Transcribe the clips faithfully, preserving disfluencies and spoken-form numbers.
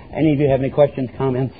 Any of you have any questions, comments?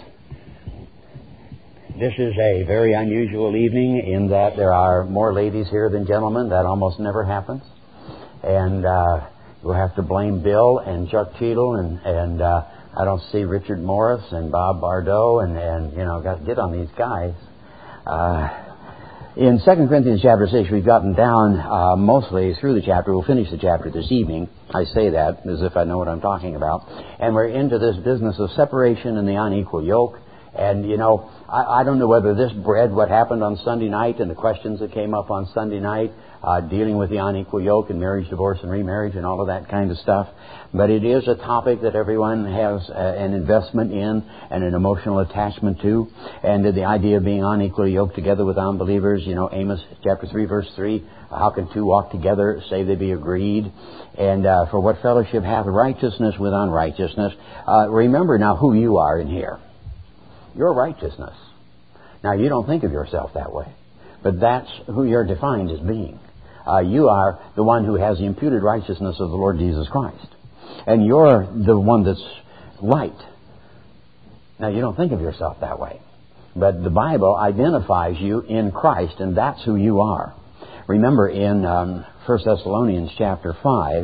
This is a very unusual evening in that there are more ladies here than gentlemen. That almost never happens. And uh, we'll have to blame Bill and Chuck Cheadle, and, and uh, I don't see Richard Morris and Bob Bardot, and, and you know, got to get on these guys. Uh, in Second Corinthians chapter six, we've gotten down uh, mostly through the chapter. We'll finish the chapter this evening. I say that as if I know what I'm talking about. And we're into this business of separation and the unequal yoke. And, you know, I, I don't know whether this bred what happened on Sunday night and the questions that came up on Sunday night, uh, dealing with the unequal yoke and marriage, divorce, and remarriage and all of that kind of stuff. But it is a topic that everyone has uh, an investment in and an emotional attachment to. And the idea of being unequally yoked together with unbelievers, you know, Amos chapter three, verse three, how can two walk together, save they be agreed? And uh, for what fellowship hath righteousness with unrighteousness? Uh, remember now who you are in here. Your righteousness. Now, you don't think of yourself that way, but that's who you're defined as being. Uh, you are the one who has the imputed righteousness of the Lord Jesus Christ. And you're the one that's right. Now, you don't think of yourself that way, but the Bible identifies you in Christ, and that's who you are. Remember in um, First Thessalonians chapter five,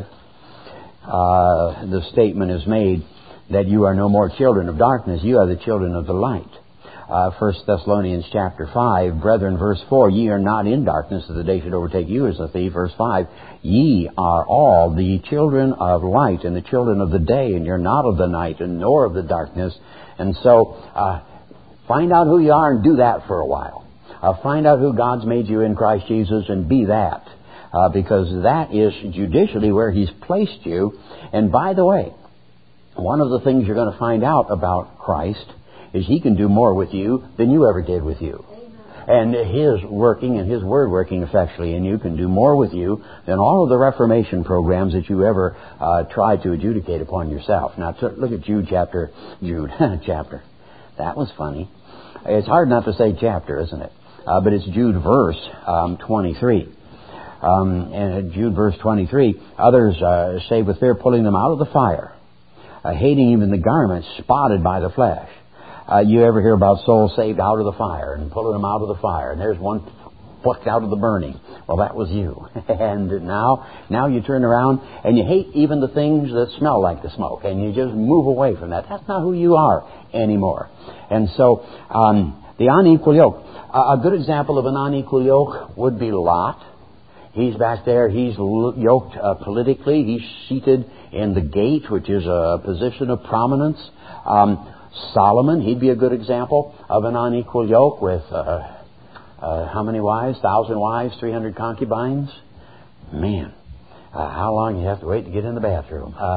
uh, the statement is made that you are no more children of darkness, you are the children of the light. Uh, First Thessalonians chapter five, brethren, verse four, ye are not in darkness, that the day should overtake you as a thief. Verse five, ye are all the children of light and the children of the day, and you're not of the night and nor of the darkness. And so, uh, find out who you are and do that for a while. Uh, find out who God's made you in Christ Jesus and be that. Uh, because that is judicially where He's placed you. And by the way, one of the things you're going to find out about Christ is He can do more with you than you ever did with you. And His working and His Word working effectually in you can do more with you than all of the Reformation programs that you ever uh, tried to adjudicate upon yourself. Now, t- look at Jude chapter, Jude chapter. That was funny. It's hard not to say chapter, isn't it? Uh, but it's Jude verse um, twenty-three. Um, and Jude verse twenty-three, others uh, say with fear pulling them out of the fire. Uh, hating even the garments spotted by the flesh. Uh, you ever hear about souls saved out of the fire and pulling them out of the fire, and there's one plucked out of the burning. Well, that was you. And now, now you turn around and you hate even the things that smell like the smoke, and you just move away from that. That's not who you are anymore. And so, um, the unequal yoke. Uh, a good example of an unequal yoke would be Lot. He's back there. He's yoked uh, politically. He's seated in the gate, which is a position of prominence. Um, Solomon, he'd be a good example of an unequal yoke with uh, uh, how many wives? Thousand wives, three hundred concubines. Man, uh, how long you have to wait to get in the bathroom? Uh,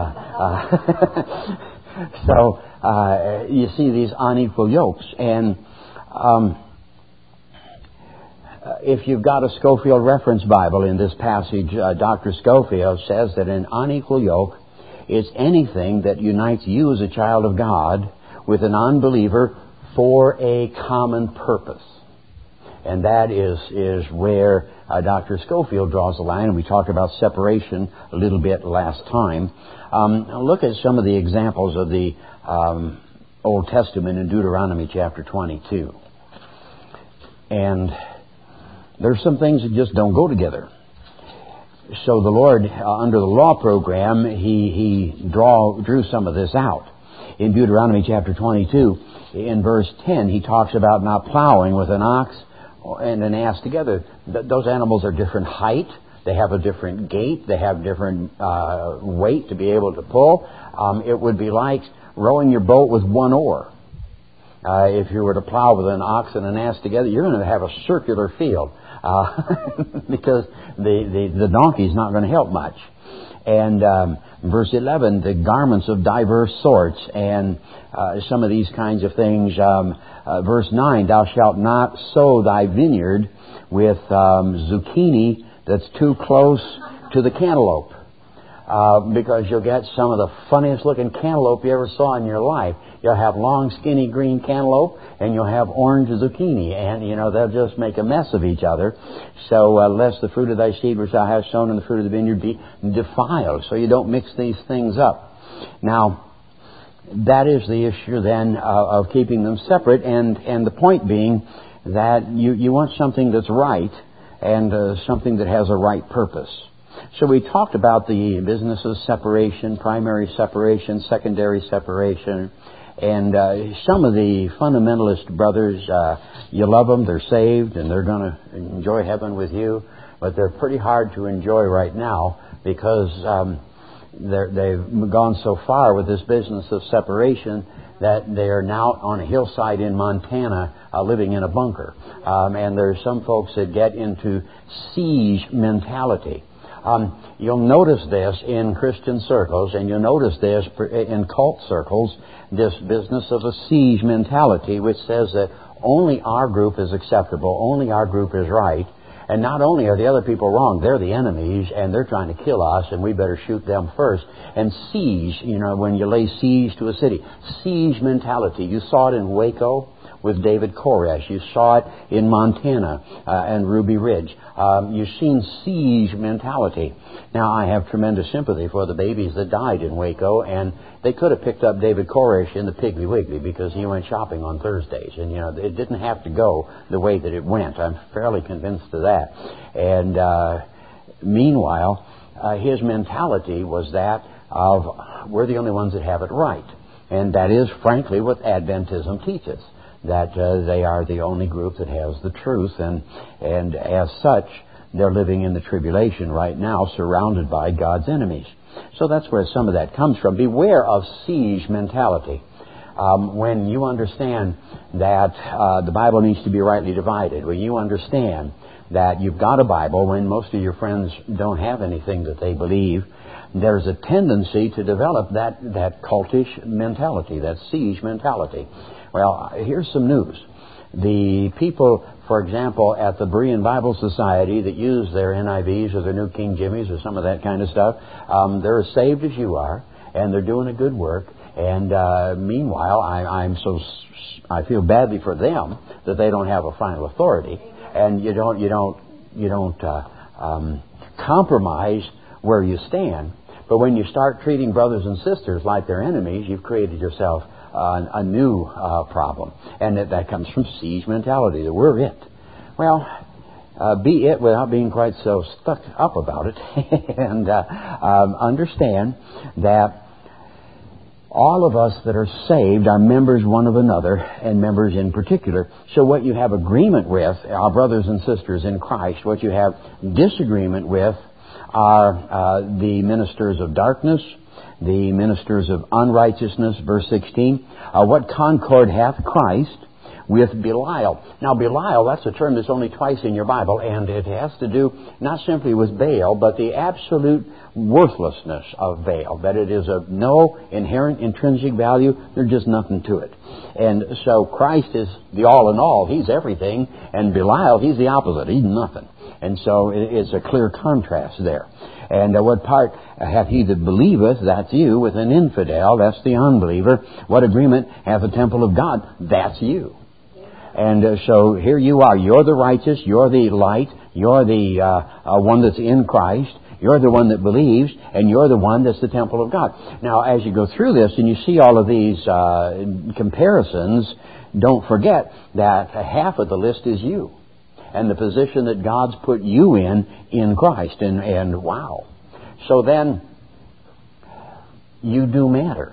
uh, so uh, you see these unequal yokes, and um, if you've got a Scofield Reference Bible in this passage, uh, Doctor Scofield says that an unequal yoke is anything that unites you as a child of God with an unbeliever for a common purpose. And that is, is where uh, Doctor Scofield draws the line, and we talked about separation a little bit last time. Um, look at some of the examples of the um, Old Testament in Deuteronomy chapter twenty-two. And there's some things that just don't go together. So the Lord, uh, under the law program, He, he draw, drew some of this out. In Deuteronomy chapter twenty-two, in verse ten, He talks about not plowing with an ox and an ass together. Th- those animals are different height. They have a different gait. They have different uh, weight to be able to pull. Um, it would be like rowing your boat with one oar. Uh, if you were to plow with an ox and an ass together, you're going to have a circular field. Uh, because the, the, the donkey's not going to help much. And um, verse eleven, the garments of diverse sorts, and uh, some of these kinds of things. Um, uh, verse nine, thou shalt not sow thy vineyard with um, zucchini that's too close to the cantaloupe. Uh, because you'll get some of the funniest looking cantaloupe you ever saw in your life. You'll have long, skinny green cantaloupe, and you'll have orange zucchini, and, you know, they'll just make a mess of each other. So, uh, lest the fruit of thy seed which thou hast sown in the fruit of the vineyard be defiled. So you don't mix these things up. Now, that is the issue then uh, of keeping them separate, and, and the point being that you, you want something that's right and uh, something that has a right purpose. So we talked about the business of separation, primary separation, secondary separation, and uh, some of the fundamentalist brothers, uh, you love them, they're saved, and they're going to enjoy heaven with you, but they're pretty hard to enjoy right now because um, they're, they've gone so far with this business of separation that they are now on a hillside in Montana uh, living in a bunker. Um, and there's some folks that get into siege mentality. Um, you'll notice this in Christian circles, and you'll notice this in cult circles, this business of a siege mentality, which says that only our group is acceptable, only our group is right, and not only are the other people wrong, they're the enemies, and they're trying to kill us, and we better shoot them first. And siege, you know, when you lay siege to a city, siege mentality. You saw it in Waco with David Koresh. You saw it in Montana uh, and Ruby Ridge. Um, you've seen siege mentality. Now, I have tremendous sympathy for the babies that died in Waco, and they could have picked up David Koresh in the Piggly Wiggly because he went shopping on Thursdays. And, you know, it didn't have to go the way that it went. I'm fairly convinced of that. And uh, meanwhile, uh, his mentality was that of we're the only ones that have it right. And that is, frankly, what Adventism teaches, that uh, they are the only group that has the truth, and and as such, they're living in the tribulation right now, surrounded by God's enemies. So that's where some of that comes from. Beware of siege mentality. Um, when you understand that uh, the Bible needs to be rightly divided, when you understand that you've got a Bible when most of your friends don't have anything that they believe, there's a tendency to develop that, that cultish mentality, that siege mentality. Well, here's some news. The people, for example, at the Berean Bible Society that use their N I Vs or their New King Jimmies or some of that kind of stuff, um, they're as saved as you are, and they're doing a good work. And uh, meanwhile, I, I'm so I feel badly for them that they don't have a final authority, and you don't you don't you don't uh, um, compromise where you stand. But when you start treating brothers and sisters like their enemies, you've created yourself uh, a new uh, problem. And that, that comes from siege mentality, that we're it. Well, uh, be it without being quite so stuck up about it. and uh, um, understand that all of us that are saved are members one of another, and members in particular. So what you have agreement with, our brothers and sisters in Christ, what you have disagreement with are uh, the ministers of darkness, the ministers of unrighteousness. Verse sixteen, uh, what concord hath Christ with Belial? Now, Belial, that's a term that's only twice in your Bible, and it has to do not simply with Baal, but the absolute worthlessness of Baal, that it is of no inherent intrinsic value. There's just nothing to it. And so Christ is the all in all. He's everything, and Belial, he's the opposite. He's nothing. And so it's a clear contrast there. And uh, what part hath he that believeth? That's you. With an infidel, that's the unbeliever. What agreement hath the temple of God? That's you. And uh, so here you are. You're the righteous. You're the light. You're the uh, uh, one that's in Christ. You're the one that believes, and you're the one that's the temple of God. Now, as you go through this and you see all of these uh, comparisons, don't forget that half of the list is you, and the position that God's put you in in Christ. And, and wow. So then, you do matter.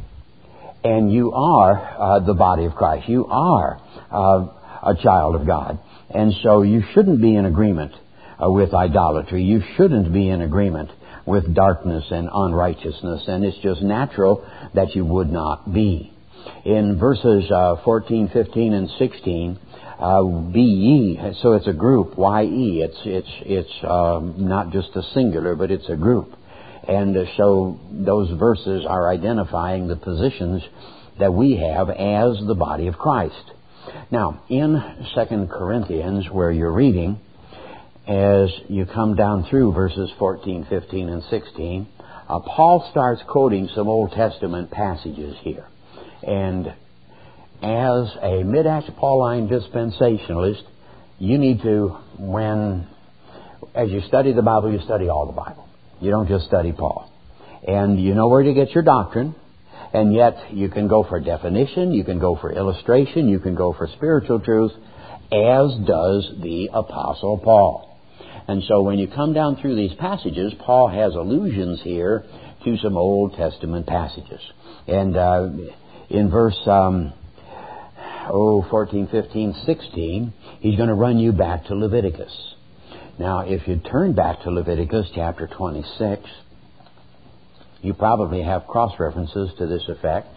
And you are uh, the body of Christ. You are uh, a child of God. And so you shouldn't be in agreement uh, with idolatry. You shouldn't be in agreement with darkness and unrighteousness. And it's just natural that you would not be. In verses uh, fourteen, fifteen, and sixteen, Uh, be ye, so it's a group, Y-E, it's it's it's um, not just a singular, but it's a group. And uh, so those verses are identifying the positions that we have as the body of Christ. Now, in Second Corinthians, where you're reading, as you come down through verses fourteen, fifteen, and sixteen, uh, Paul starts quoting some Old Testament passages here. And as a mid-Acts Pauline dispensationalist, you need to, when, as you study the Bible, you study all the Bible. You don't just study Paul. And you know where to get your doctrine, And yet you can go for definition, you can go for illustration, you can go for spiritual truth, as does the Apostle Paul. And so when you come down through these passages, Paul has allusions here to some Old Testament passages. And uh, in verse um, oh, fourteen, fifteen, sixteen, he's going to run you back to Leviticus. Now, if you turn back to Leviticus chapter twenty-six, you probably have cross-references to this effect.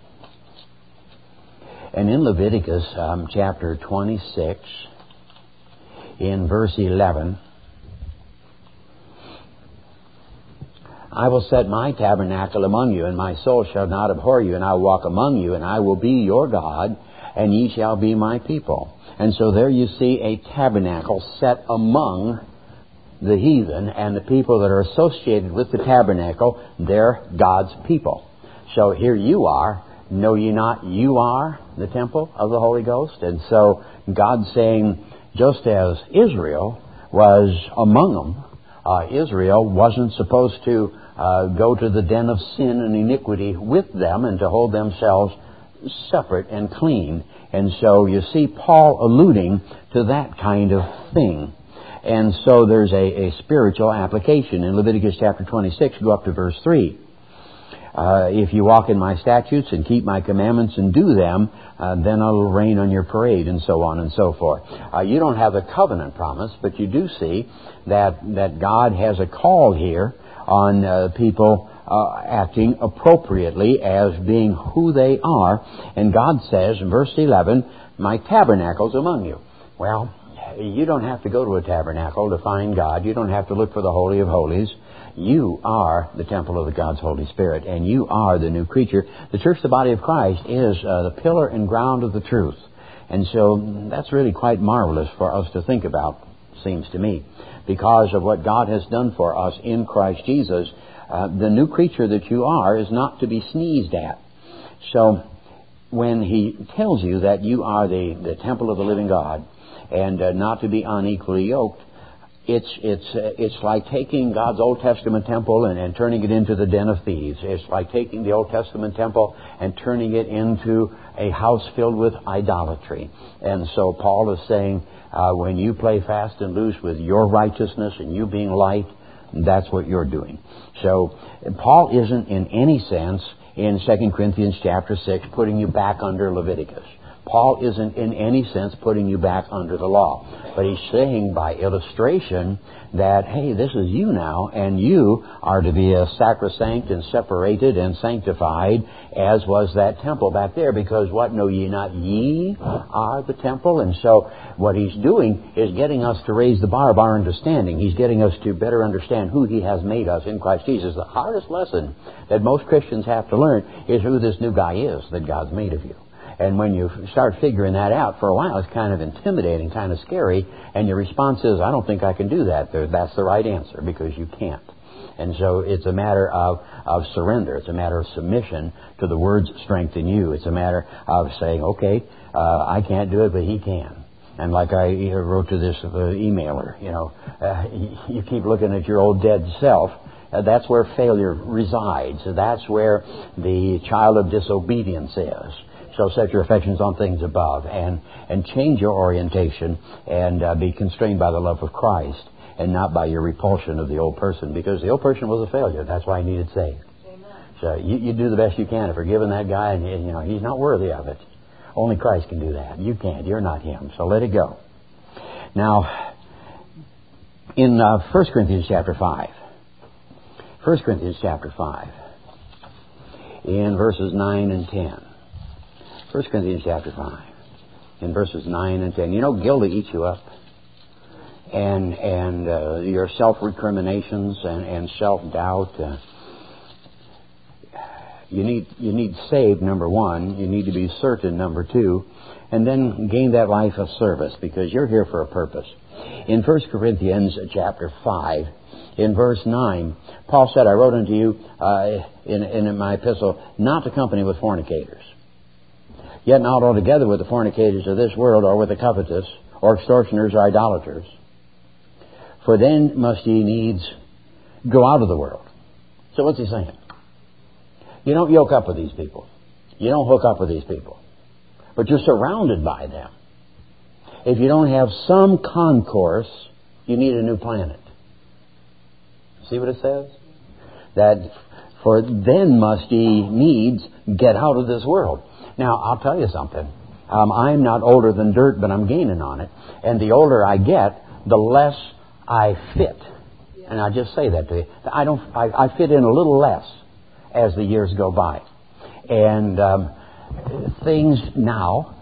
And in Leviticus um, chapter twenty-six, in verse eleven, I will set my tabernacle among you, and my soul shall not abhor you, and I will walk among you, and I will be your God, and ye shall be my people. And so there you see a tabernacle set among the heathen, and the people that are associated with the tabernacle, they're God's people. So here you are. Know ye not you are the temple of the Holy Ghost? And so God's saying, just as Israel was among them, uh, Israel wasn't supposed to uh, go to the den of sin and iniquity with them and to hold themselves separate and clean. And so you see Paul alluding to that kind of thing. And so there's a, a spiritual application. In Leviticus chapter twenty-six, go up to verse three. Uh, if you walk in my statutes and keep my commandments and do them, uh, then I will rain on your parade, and so on and so forth. Uh, you don't have a covenant promise, but you do see that, that God has a call here on uh, people uh, acting appropriately as being who they are. And God says in verse eleven, my tabernacle's among you. Well, you don't have to go to a tabernacle to find God. You don't have to look for the Holy of Holies. You are the temple of the God's Holy Spirit, and you are the new creature. The church, the body of Christ, is uh, the pillar and ground of the truth. And so that's really quite marvelous for us to think about, seems to me, because of what God has done for us in Christ Jesus. Uh, the new creature that you are is not to be sneezed at. So when He tells you that you are the, the temple of the living God, and uh, not to be unequally yoked, It's it's uh, it's like taking God's Old Testament temple and, and turning it into the den of thieves. It's like taking the Old Testament temple and turning it into a house filled with idolatry. And so Paul is saying, uh, when you play fast and loose with your righteousness and you being light, that's what you're doing. So Paul isn't in any sense in Second Corinthians chapter six putting you back under Leviticus. Paul isn't in any sense putting you back under the law. But he's saying by illustration that, hey, this is you now, and you are to be a sacrosanct and separated and sanctified, as was that temple back there. Because what, know ye not ye are the temple? And so what he's doing is getting us to raise the bar of our understanding. He's getting us to better understand who He has made us in Christ Jesus. The hardest lesson that most Christians have to learn is who this new guy is that God's made of you. And when you start figuring that out, for a while it's kind of intimidating, kind of scary, and your response is, I don't think I can do that. That's the right answer, because you can't. And so it's a matter of, of surrender. It's a matter of submission to the Word's strength in you. It's a matter of saying, okay, uh, I can't do it, but He can. And like I wrote to this uh, emailer, you know, uh, you keep looking at your old dead self. Uh, that's where failure resides. That's where the child of disobedience is. So set your affections on things above, and, and change your orientation, and uh, be constrained by the love of Christ and not by your repulsion of the old person, because the old person was a failure. That's why he needed saved. Amen. So you, you do the best you can of forgiving that guy, and you know he's not worthy of it. Only Christ can do that. You can't. You're not him. So let it go. Now, in uh, First Corinthians chapter five, First Corinthians chapter five, in verses nine and ten. First Corinthians chapter five, in verses nine and ten. You know, guilt eats you up. And and uh, your self-recriminations and, and self-doubt. Uh, you need you need saved, number one. You need to be certain, number two. And then gain that life of service, because you're here for a purpose. In First Corinthians chapter five, in verse nine, Paul said, I wrote unto you uh, in, in my epistle not to company with fornicators. Yet not altogether with the fornicators of this world, or with the covetous, or extortioners, or idolaters. For then must ye needs go out of the world. So what's he saying? You don't yoke up with these people. You don't hook up with these people. But you're surrounded by them. If you don't have some concourse, you need a new planet. See what it says? That for then must ye needs get out of this world. Now, I'll tell you something. Um, I'm not older than dirt, but I'm gaining on it. And the older I get, the less I fit. And I just say that to you. I don't. I, I fit in a little less as the years go by. And um, things now,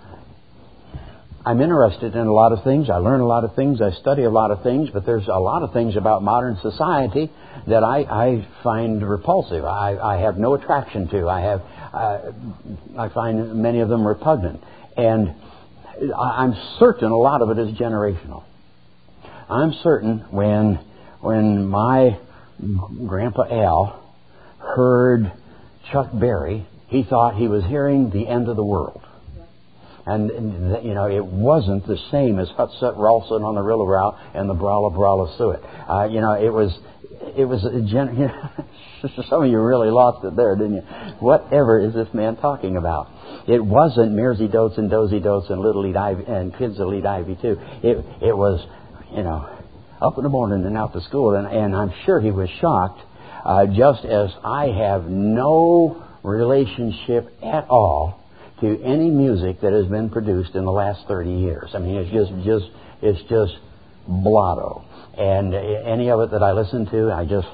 I'm interested in a lot of things. I learn a lot of things. I study a lot of things. But there's a lot of things about modern society that I, I find repulsive. I, I have no attraction to. I have. Uh, I find many of them repugnant. And I'm certain a lot of it is generational. I'm certain when when my Grandpa Al heard Chuck Berry, he thought he was hearing the end of the world. And, and you know, it wasn't the same as Hutsut Ralston on the Rilla Brow and the Brawla Brawla Suet. Uh, you know, it was, it was a gen- you know, some of you really lost it there, didn't you? Whatever is this man talking about? It wasn't Mearsy Dotes and Dozy Dotes and Little Eat Ivy and Kids Will Eat Ivy too. It, it was, you know, up in the morning and out to school, and, and I'm sure he was shocked, uh, just as I have no relationship at all to any music that has been produced in the last thirty years. I mean, it's just, just, it's just blotto. And any of it that I listen to, I just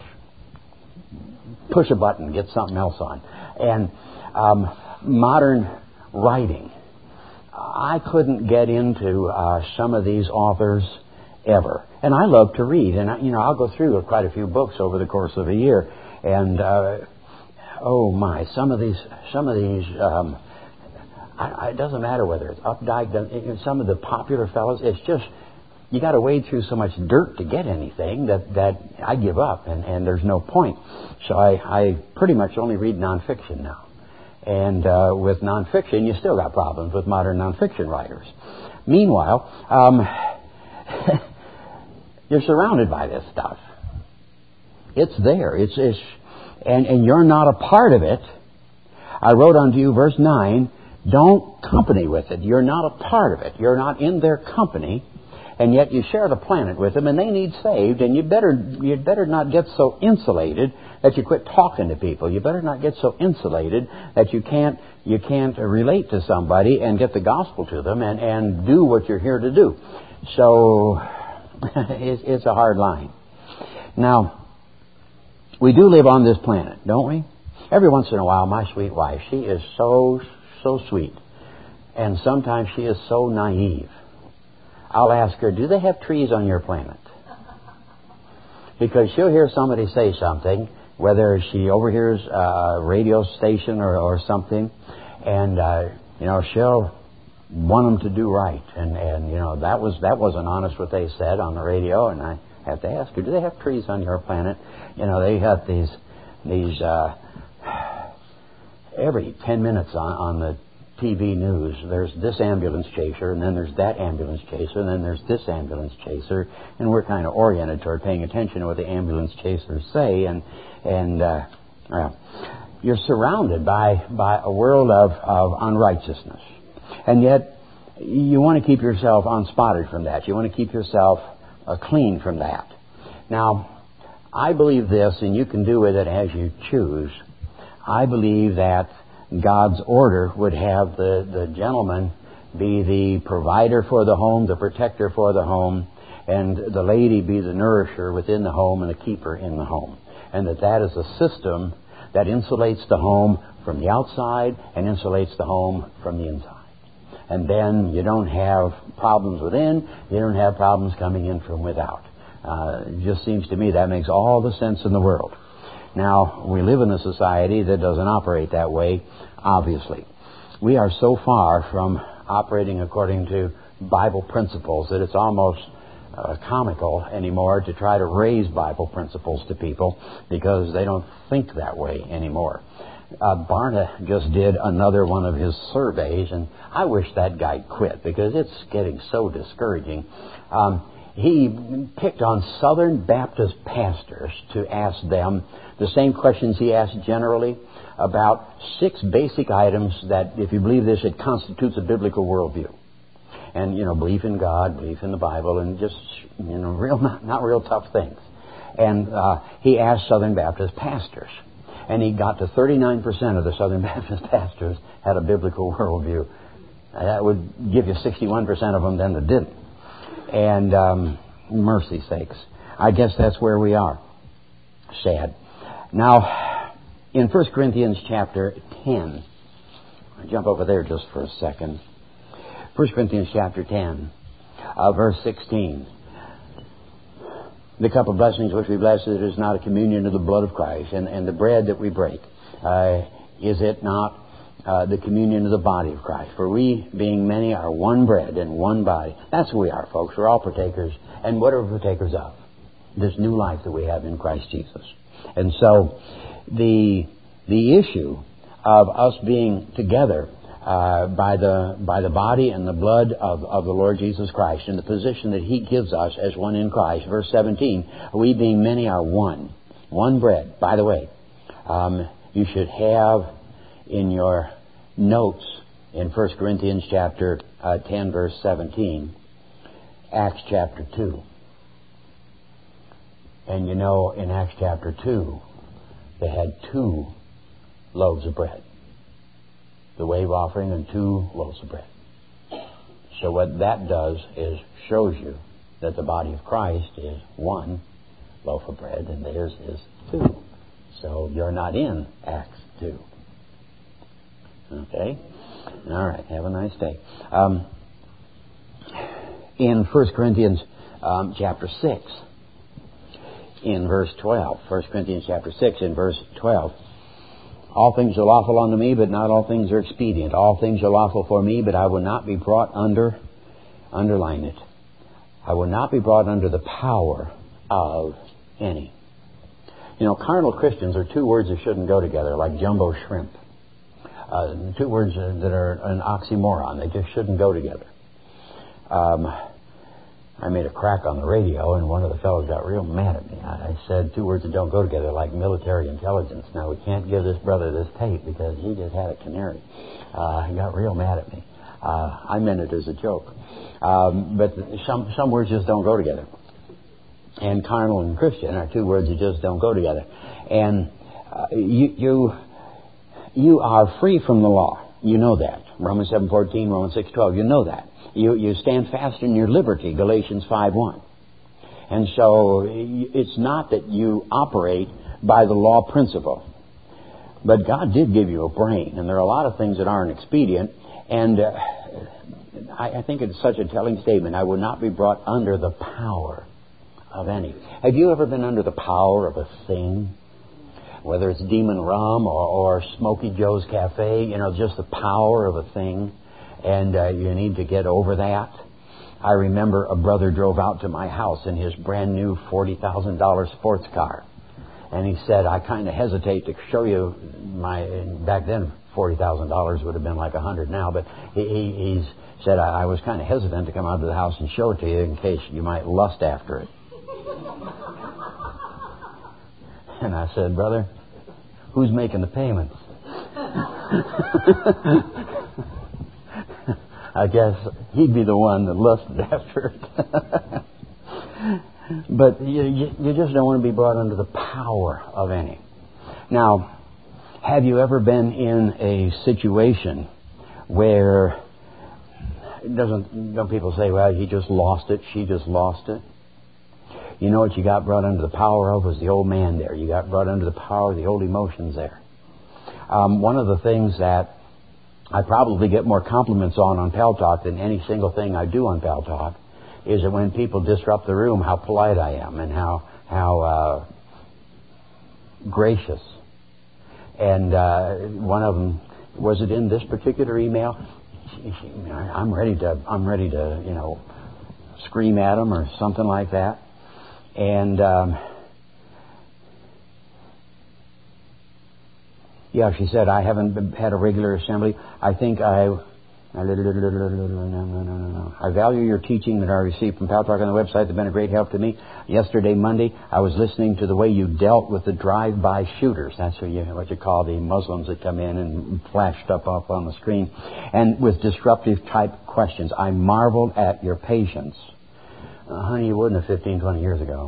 push a button, get something else on. And um, modern writing, I couldn't get into uh, some of these authors ever. And I love to read, and I, you know, I'll go through quite a few books over the course of a year. And uh, oh my, some of these, some of these. Um, I, I, it doesn't matter whether it's Updike, some of the popular fellows. It's just you got to wade through so much dirt to get anything that that I give up, and, and there's no point. So I, I pretty much only read nonfiction now. And uh, with nonfiction, you still got problems with modern nonfiction writers. Meanwhile, um, you're surrounded by this stuff. It's there. It's, it's and, and you're not a part of it. I wrote unto you, verse nine, don't company with it. You're not a part of it. You're not in their company. And yet you share the planet with them, and they need saved. And you better you better not get so insulated that you quit talking to people. You better not get so insulated that you can't you can't relate to somebody and get the gospel to them and, and do what you're here to do. So it's, it's a hard line. Now, we do live on this planet, don't we? Every once in a while, my sweet wife, she is so so sweet, and sometimes she is so naive. I'll ask her, do they have trees on your planet? Because she'll hear somebody say something, whether she overhears a radio station or, or something, and, uh, you know, she'll want them to do right. And, and you know, that, was, that wasn't honest what they said on the radio, and I have to ask her, do they have trees on your planet? You know, they have these, these uh, every ten minutes on, on the T V news, there's this ambulance chaser, and then there's that ambulance chaser, and then there's this ambulance chaser, and we're kind of oriented toward paying attention to what the ambulance chasers say, and and uh, well, you're surrounded by by a world of, of unrighteousness, and yet you want to keep yourself unspotted from that. You want to keep yourself uh, clean from that. Now, I believe this, and you can do with it as you choose. I believe that God's order would have the, the gentleman be the provider for the home, the protector for the home, and the lady be the nourisher within the home and the keeper in the home. And that that is a system that insulates the home from the outside and insulates the home from the inside. And then you don't have problems within, you don't have problems coming in from without. Uh, it just seems to me that makes all the sense in the world. Now, we live in a society that doesn't operate that way, obviously. We are so far from operating according to Bible principles that it's almost uh, comical anymore to try to raise Bible principles to people because they don't think that way anymore. Uh, Barna just did another one of his surveys, and I wish that guy quit because it's getting so discouraging. Um, he picked on Southern Baptist pastors to ask them the same questions he asked generally. about six basic items that, if you believe this, it constitutes a biblical worldview. And, you know, belief in God, belief in the Bible, and just, you know, real not, not real tough things. And uh, he asked Southern Baptist pastors. And he got to thirty-nine percent of the Southern Baptist pastors had a biblical worldview. That would give you sixty-one percent of them then that didn't. And um, mercy sakes, I guess that's where we are. Sad. Now, in First Corinthians chapter ten, I'll jump over there just for a second. First Corinthians chapter ten, uh, verse sixteen. The cup of blessings which we bless, it is not a communion of the blood of Christ. And, and the bread that we break, uh, is it not uh, the communion of the body of Christ? For we, being many, are one bread and one body. That's who we are, folks. We're all partakers. And what are we partakers of? This new life that we have in Christ Jesus. And so the the issue of us being together uh, by the by the body and the blood of, of the Lord Jesus Christ, in the position that He gives us as one in Christ. Verse seventeen, we being many are one. One bread. By the way, um, you should have in your notes in First Corinthians chapter uh, ten, verse seventeen, Acts chapter two. And you know, in Acts chapter two, they had two loaves of bread. The wave offering and two loaves of bread. So what that does is shows you that the body of Christ is one loaf of bread and theirs is two. So you're not in Acts two. Okay? All right. Have a nice day. Um, in First Corinthians um, chapter six, in verse twelve, First Corinthians chapter six, in verse twelve, all things are lawful unto me, but not all things are expedient. All things are lawful for me, but I will not be brought under, underline it, I will not be brought under the power of any. You know, carnal Christians are two words that shouldn't go together, like jumbo shrimp. Uh, two words that are an oxymoron. They just shouldn't go together. Um, I made a crack on the radio, and one of the fellows got real mad at me. I said two words that don't go together, like military intelligence. Now, we can't give this brother this tape because he just had a canary. Uh, he got real mad at me. Uh, I meant it as a joke. Um, but some some words just don't go together. And carnal and Christian are two words that just don't go together. And uh, you, you you are free from the law. You know that. Romans seven fourteen, Romans six twelve. You know that. You you stand fast in your liberty, Galatians five one. And so it's not that you operate by the law principle. But God did give you a brain, and there are a lot of things that aren't expedient. And uh, I, I think it's such a telling statement. I will not be brought under the power of any. Have you ever been under the power of a thing? Whether it's Demon Rum or, or Smoky Joe's Cafe, you know, just the power of a thing. And uh, you need to get over that. I remember a brother drove out to my house in his brand new forty thousand dollars sports car. And he said, I kind of hesitate to show you my, back then forty thousand dollars would have been like a hundred now, but he, he he's said, I, I was kind of hesitant to come out to the house and show it to you in case you might lust after it. And I said, brother, who's making the payments? I guess he'd be the one that lusted after it. But you, you, you just don't want to be brought under the power of any. Now, have you ever been in a situation where it doesn't, don't people say, well, he just lost it, she just lost it? You know what you got brought under the power of was the old man there. You got brought under the power of the old emotions there. Um, one of the things that I probably get more compliments on on Pal Talk than any single thing I do on Pal Talk is that when people disrupt the room, how polite I am and how how uh, gracious. And uh, one of them, was it in this particular email? I'm ready to I'm ready to you know scream at them or something like that. And um, yeah, she said, I haven't been, had a regular assembly. I think I No, no, no, no, no. I value your teaching that I received from Pal Talk on the website. They've been a great help to me. Yesterday, Monday, I was listening to the way you dealt with the drive-by shooters. That's what you, what you call the Muslims that come in and flash stuff up on the screen. And with disruptive type questions. I marveled at your patience. Uh, honey, you wouldn't have fifteen, twenty years ago.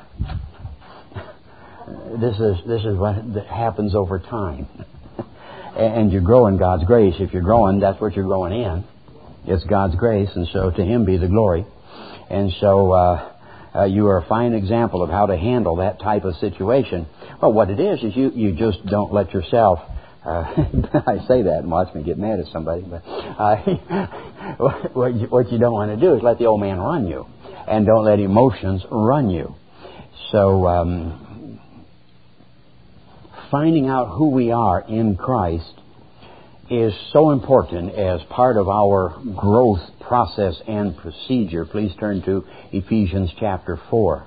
This is, this is what happens over time. And you grow in God's grace. If you're growing, that's what you're growing in. It's God's grace, and so to Him be the glory. And so uh, uh, you are a fine example of how to handle that type of situation. Well, what it is is you, you just don't let yourself. Uh, I say that and watch me get mad at somebody, but uh, what, you, what you don't want to do is let the old man run you, and don't let emotions run you. So. Um, Finding out who we are in Christ is so important as part of our growth process and procedure. Please turn to Ephesians chapter four.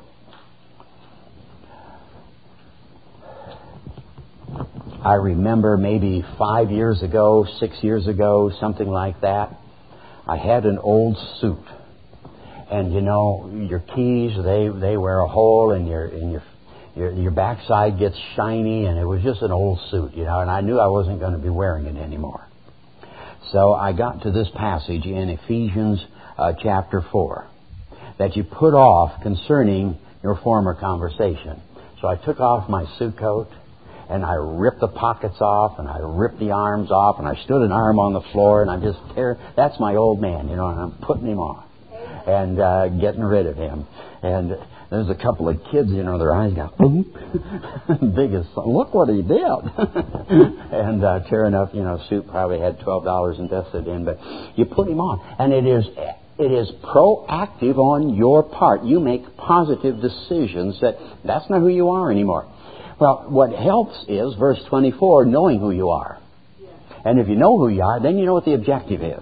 I remember maybe five years ago, six years ago, something like that, I had an old suit. And you know, your keys, they, they wear a hole in your in your Your, your backside gets shiny, and it was just an old suit, you know, and I knew I wasn't going to be wearing it anymore. So I got to this passage in Ephesians uh, chapter four that you put off concerning your former conversation. So I took off my suit coat, and I ripped the pockets off, and I ripped the arms off, and I stood an arm on the floor, and I'm just tearing. That's my old man, you know, and I'm putting him off and uh, getting rid of him. And there's a couple of kids, you know, their eyes got big as, look what he did. And uh, tearing up, you know, suit probably had twelve dollars invested in, but you put him on. And it is it is proactive on your part. You make positive decisions that that's not who you are anymore. Well, what helps is, verse twenty-four, knowing who you are. And if you know who you are, then you know what the objective is.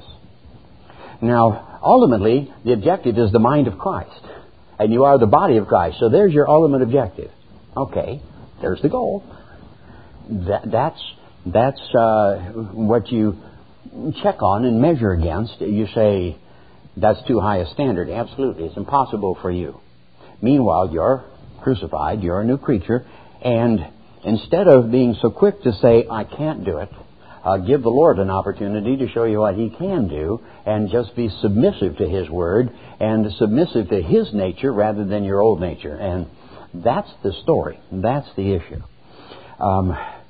Now, ultimately, the objective is the mind of Christ. And you are the body of Christ. So there's your ultimate objective. Okay, there's the goal. That, that's that's uh, what you check on and measure against. You say, that's too high a standard. Absolutely. It's impossible for you. Meanwhile, you're crucified. You're a new creature. And instead of being so quick to say, I can't do it, Uh, give the Lord an opportunity to show you what He can do, and just be submissive to His Word and submissive to His nature rather than your old nature. And that's the story. That's the issue. Um,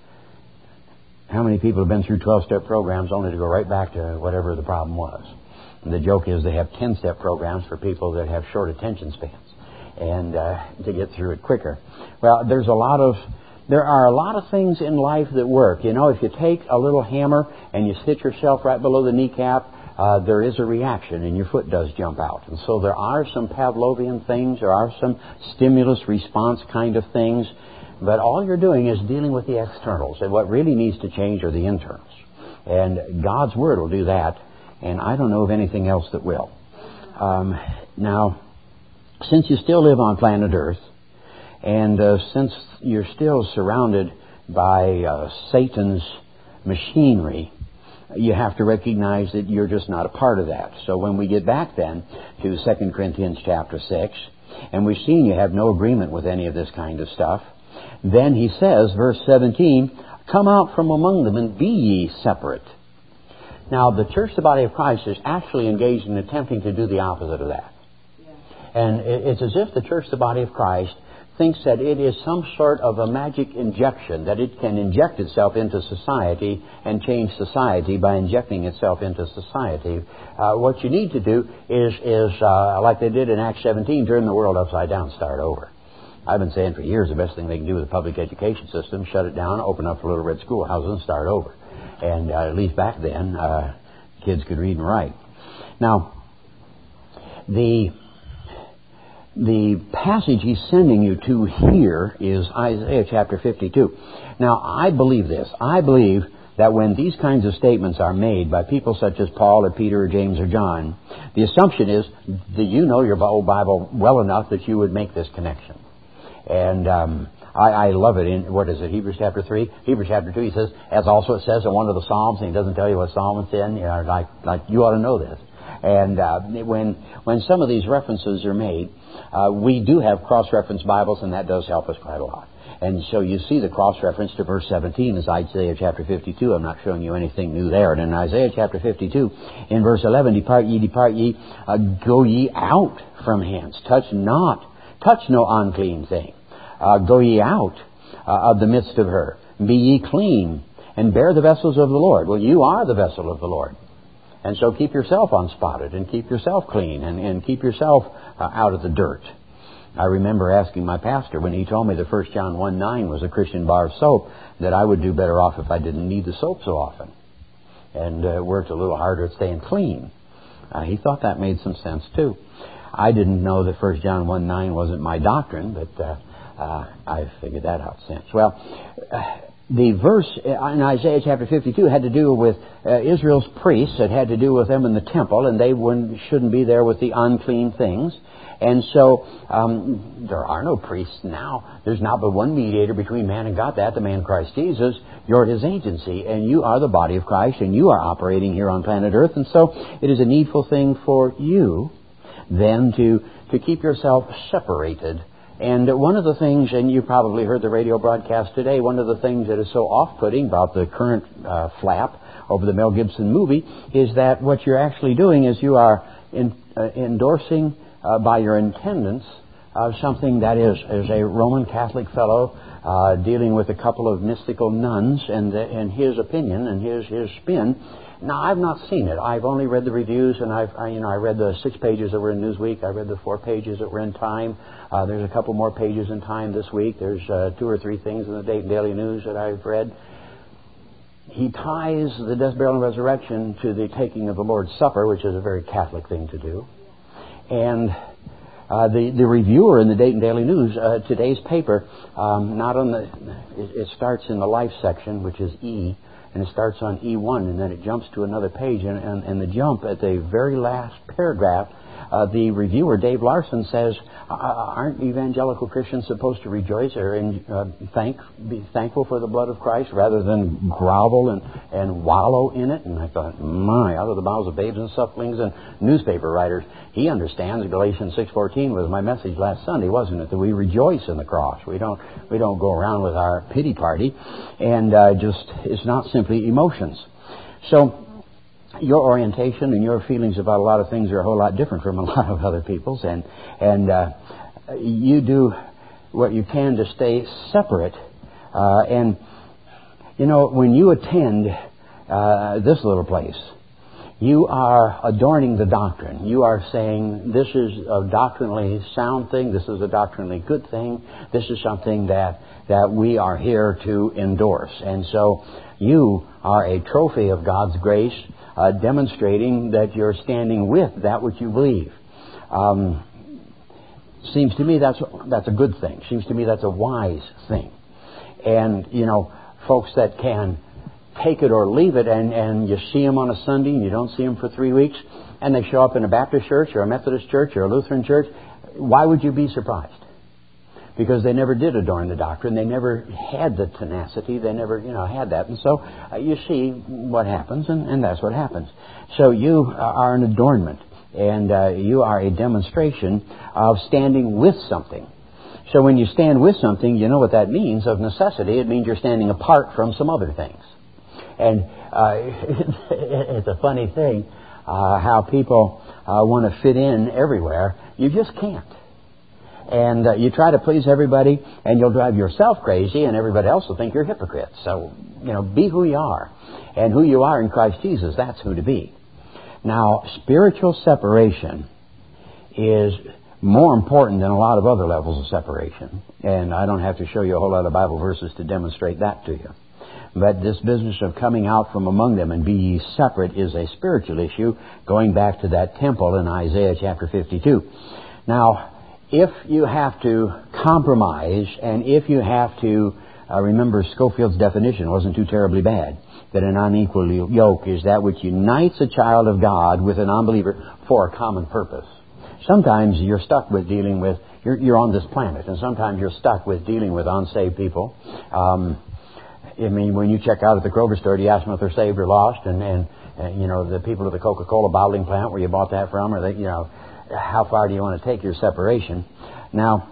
how many people have been through twelve-step programs only to go right back to whatever the problem was? And the joke is they have ten-step programs for people that have short attention spans and uh, to get through it quicker. Well, there's a lot of There are a lot of things in life that work. You know, if you take a little hammer and you hit yourself right below the kneecap, uh, there is a reaction and your foot does jump out. And so there are some Pavlovian things, there are some stimulus response kind of things, but all you're doing is dealing with the externals. And what really needs to change are the internals. And God's Word will do that, and I don't know of anything else that will. Um, now, since you still live on planet Earth, and uh, since you're still surrounded by uh, Satan's machinery, you have to recognize that you're just not a part of that. So when we get back then to Second Corinthians chapter six, and we've seen you have no agreement with any of this kind of stuff, then he says, verse seventeen, come out from among them and be ye separate. Now, the church, the body of Christ, is actually engaged in attempting to do the opposite of that. Yeah. And it's as if the church, the body of Christ, thinks that it is some sort of a magic injection, that it can inject itself into society and change society by injecting itself into society. Uh, what you need to do is, is uh, like they did in Acts seventeen, turn the world upside down, start over. I've been saying for years the best thing they can do with the public education system, shut it down, open up little red schoolhouses and start over. And uh, at least back then, uh, kids could read and write. Now, the... The passage he's sending you to here is Isaiah chapter fifty-two. Now, I believe this. I believe that when these kinds of statements are made by people such as Paul or Peter or James or John, the assumption is that you know your old Bible well enough that you would make this connection. And um, I, I love it in, what is it, Hebrews chapter three? Hebrews chapter two, he says, as also it says in one of the Psalms, and he doesn't tell you what Psalm it's in, you know, like, like you ought to know this. And uh, when when some of these references are made, uh, we do have cross-reference Bibles, and that does help us quite a lot. And so you see the cross-reference to verse seventeen is Isaiah chapter fifty-two. I'm not showing you anything new there. And in Isaiah chapter fifty-two, in verse eleven, depart ye, depart ye, uh, go ye out from hence. Touch not, touch no unclean thing. Uh, go ye out uh, of the midst of her. Be ye clean, and bear the vessels of the Lord. Well, you are the vessel of the Lord. And so keep yourself unspotted, and keep yourself clean, and, and keep yourself uh, out of the dirt. I remember asking my pastor when he told me that First John one nine was a Christian bar of soap, that I would do better off if I didn't need the soap so often, and uh, worked a little harder at staying clean. Uh, he thought that made some sense too. I didn't know that First John one nine wasn't my doctrine, but uh, uh, I figured that out since. Well, uh, the verse in Isaiah chapter fifty-two had to do with uh, Israel's priests. It had to do with them in the temple, and they wouldn't, shouldn't be there with the unclean things. And so um, there are no priests now. There's not but one mediator between man and God, that the man Christ Jesus. You're His agency, and you are the body of Christ, and you are operating here on planet Earth. And so it is a needful thing for you then to, to keep yourself separated. And one of the things, and you probably heard the radio broadcast today, one of the things that is so off-putting about the current uh, flap over the Mel Gibson movie is that what you're actually doing is you are in, uh, endorsing uh, by your attendance uh, something that is, is a Roman Catholic fellow uh, dealing with a couple of mystical nuns and, the, and his opinion and his, his spin. Now, I've not seen it. I've only read the reviews, and I've, I, you know, I read the six pages that were in Newsweek. I read the four pages that were in Time. Uh, there's a couple more pages in Time this week. There's uh, two or three things in the Dayton Daily News that I've read. He ties the death, burial, and resurrection to the taking of the Lord's Supper, which is a very Catholic thing to do. And uh, the the reviewer in the Dayton Daily News, uh, today's paper, um, not on the, it, it starts in the Life section, which is E. And it starts on E one, and then it jumps to another page. And, and, and the jump at the very last paragraph, uh, the reviewer, Dave Larson, says, uh, aren't evangelical Christians supposed to rejoice or in, uh, thank, be thankful for the blood of Christ rather than grovel and, and wallow in it? And I thought, my, out of the mouths of babes and sucklings and newspaper writers. He understands Galatians six fourteen was my message last Sunday, wasn't it? That we rejoice in the cross. We don't we don't go around with our pity party, and uh, just it's not simply emotions. So your orientation and your feelings about a lot of things are a whole lot different from a lot of other people's, and and uh, you do what you can to stay separate. Uh, and you know, when you attend uh, this little place, you are adorning the doctrine. You are saying, this is a doctrinally sound thing. This is a doctrinally good thing. This is something that, that we are here to endorse. And so you are a trophy of God's grace, uh, demonstrating that you're standing with that which you believe. Um, seems to me that's, that's a good thing. Seems to me that's a wise thing. And, you know, folks that can take it or leave it, and, and you see them on a Sunday and you don't see them for three weeks, and they show up in a Baptist church or a Methodist church or a Lutheran church, why would you be surprised? Because they never did adorn the doctrine. They never had the tenacity. They never, you know, had that. And so uh, you see what happens, and, and that's what happens. So you are an adornment, and uh, you are a demonstration of standing with something. So when you stand with something, you know what that means. Of necessity, it means you're standing apart from some other things. And uh, it's a funny thing uh, how people uh, want to fit in everywhere. You just can't. And uh, you try to please everybody, and you'll drive yourself crazy, and everybody else will think you're hypocrites. So, you know, be who you are. And who you are in Christ Jesus, that's who to be. Now, spiritual separation is more important than a lot of other levels of separation. And I don't have to show you a whole lot of Bible verses to demonstrate that to you. But this business of coming out from among them and be ye separate is a spiritual issue, going back to that temple in Isaiah chapter fifty-two. Now, if you have to compromise, and if you have to, uh, remember Scofield's definition wasn't too terribly bad, that an unequal yoke is that which unites a child of God with an unbeliever for a common purpose. sometimes you're stuck with dealing with, you're, you're on this planet, and sometimes you're stuck with dealing with unsaved people. Um, I mean, when you check out at the Kroger store, do you ask them if they're saved or lost? And, and, and you know, the people at the Coca-Cola bottling plant where you bought that from, or they, you know, how far do you want to take your separation? Now,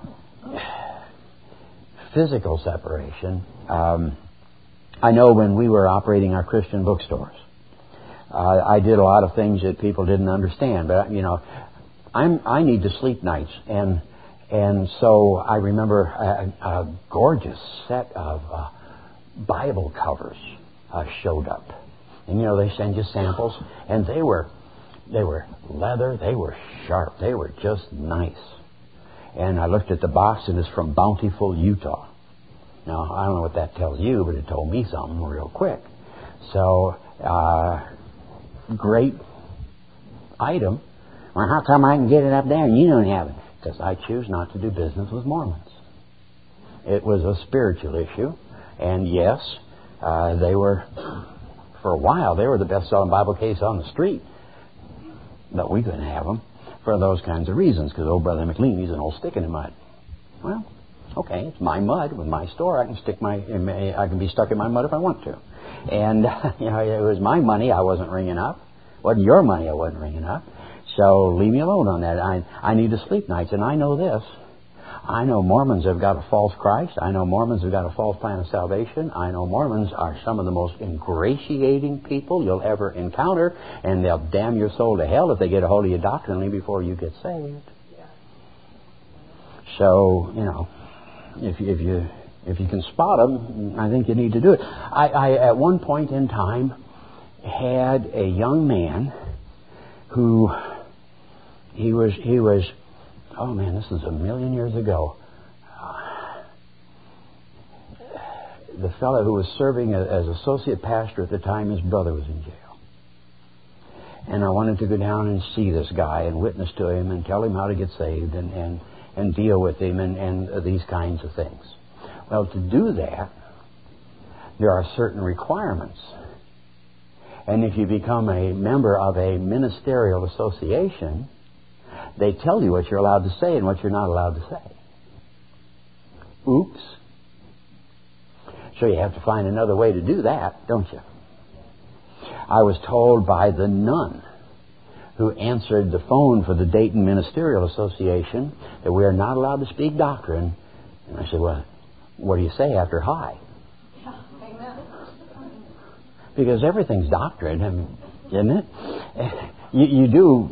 physical separation, um, I know when we were operating our Christian bookstores, uh, I did a lot of things that people didn't understand. But, you know, I'm, I need to sleep nights. And and so I remember a, a gorgeous set of uh, Bible covers uh, showed up. And, you know, they send you samples. And they were, they were leather. They were sharp. They were just nice. And I looked at the box, and it's from Bountiful, Utah. Now, I don't know what that tells you, but it told me something real quick. So, uh, great item. Well, how come I can get it up there and you don't have it? Because I choose not to do business with Mormons. It was a spiritual issue. And yes, uh, they were, for a while, they were the best-selling Bible case on the street. But we couldn't have them for those kinds of reasons, because old Brother McLean, he's an old stick in the mud. Well, okay, it's my mud with my store. I can stick my, I can be stuck in my mud if I want to. And, you know, it was my money I wasn't ringing up. It wasn't your money I wasn't ringing up. So leave me alone on that. I, I need to sleep nights, and I know this. I know Mormons have got a false Christ. I know Mormons have got a false plan of salvation. I know Mormons are some of the most ingratiating people you'll ever encounter, and they'll damn your soul to hell if they get a hold of you doctrinally before you get saved. So, you know, if you, if you if you can spot them, I think you need to do it. I, I at one point in time had a young man who he was he was. Oh, man, this is a million years ago. Uh, the fellow who was serving as, as associate pastor at the time, his brother was in jail. And I wanted to go down and see this guy and witness to him and tell him how to get saved and, and, and deal with him and, and uh, these kinds of things. Well, to do that, there are certain requirements. And if you become a member of a ministerial association, they tell you what you're allowed to say and what you're not allowed to say. Oops. So you have to find another way to do that, don't you? I was told by the nun who answered the phone for the Dayton Ministerial Association that we are not allowed to speak doctrine. And I said, well, what do you say after hi? Because everything's doctrine, I mean, isn't it? You, you do...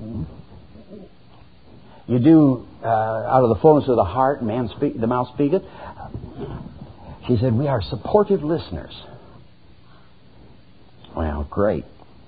You do, uh, out of the fullness of the heart, man speak, the mouth speaketh. She said, we are supportive listeners. Well, great.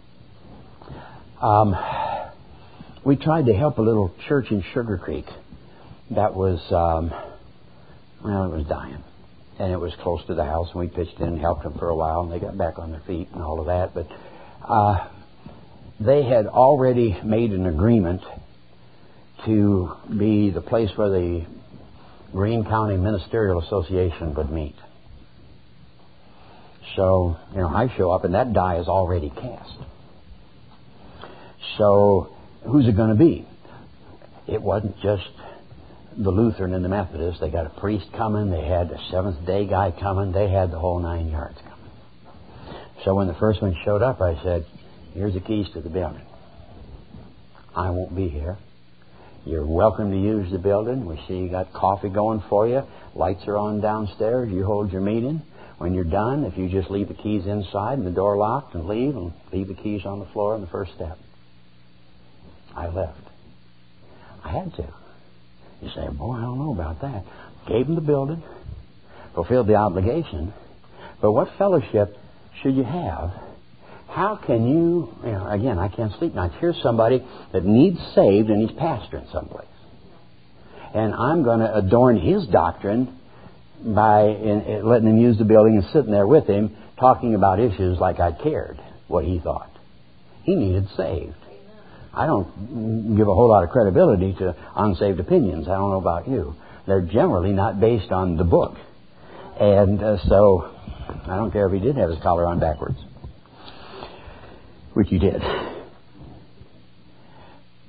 Um, we tried to help a little church in Sugar Creek that was, um, well, it was dying. And it was close to the house, and we pitched in and helped them for a while, and they got back on their feet and all of that. But uh, they had already made an agreement to be the place where the Greene County Ministerial Association would meet. So, you know, I show up and that die is already cast. So, who's it going to be? It wasn't just the Lutheran and the Methodist. They got a priest coming. They had a Seventh-day guy coming. They had the whole nine yards coming. So when the first one showed up, I said, here's the keys to the building. I won't be here. You're welcome to use the building. We see you got coffee going for you. Lights are on downstairs. You hold your meeting. When you're done, if you just leave the keys inside and the door locked and leave, and leave the keys on the floor on the first step. I left. I had to. You say, boy, I don't know about that. Gave them the building, fulfilled the obligation, but what fellowship should you have? How can you, you know, again, I can't sleep nights. Here's somebody that needs saved and he's pastoring someplace. And I'm going to adorn his doctrine by in, in letting him use the building and sitting there with him talking about issues like I cared what he thought. He needed saved. I don't give a whole lot of credibility to unsaved opinions. I don't know about you. They're generally not based on the book. And uh, so I don't care if he did have his collar on backwards. Which he did.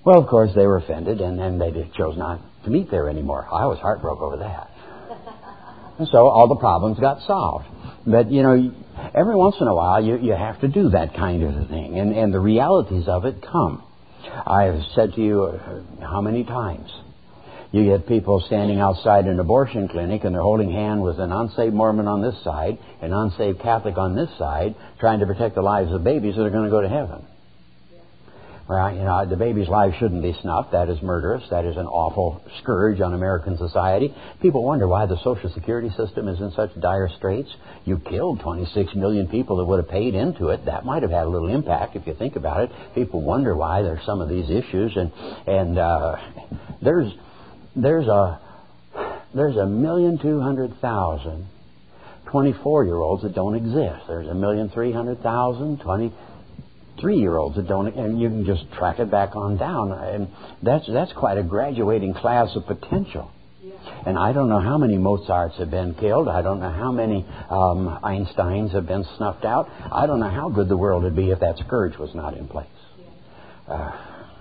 Well, of course, they were offended, and then they just chose not to meet there anymore. I was heartbroken over that. And so all the problems got solved. But, you know, every once in a while you, you have to do that kind of a thing, and, and the realities of it come. I've said to you uh, how many times you get people standing outside an abortion clinic and they're holding hand with an unsaved Mormon on this side, an unsaved Catholic on this side, trying to protect the lives of babies that are going to go to heaven. Well, you know, the baby's life shouldn't be snuffed. That is murderous. That is an awful scourge on American society. People wonder why the Social Security system is in such dire straits. You killed twenty-six million people that would have paid into it. That might have had a little impact if you think about it. People wonder why there's some of these issues. And and uh, there's there's a there's a million two hundred thousand twenty-four-year-olds that don't exist. There's a million three hundred thousand twenty. Three-year-olds that don't, and you can just track it back on down, and that's that's quite a graduating class of potential. Yeah. And I don't know how many Mozarts have been killed. I don't know how many um, Einsteins have been snuffed out. I don't know how good the world would be if that scourge was not in place. Yeah. Uh,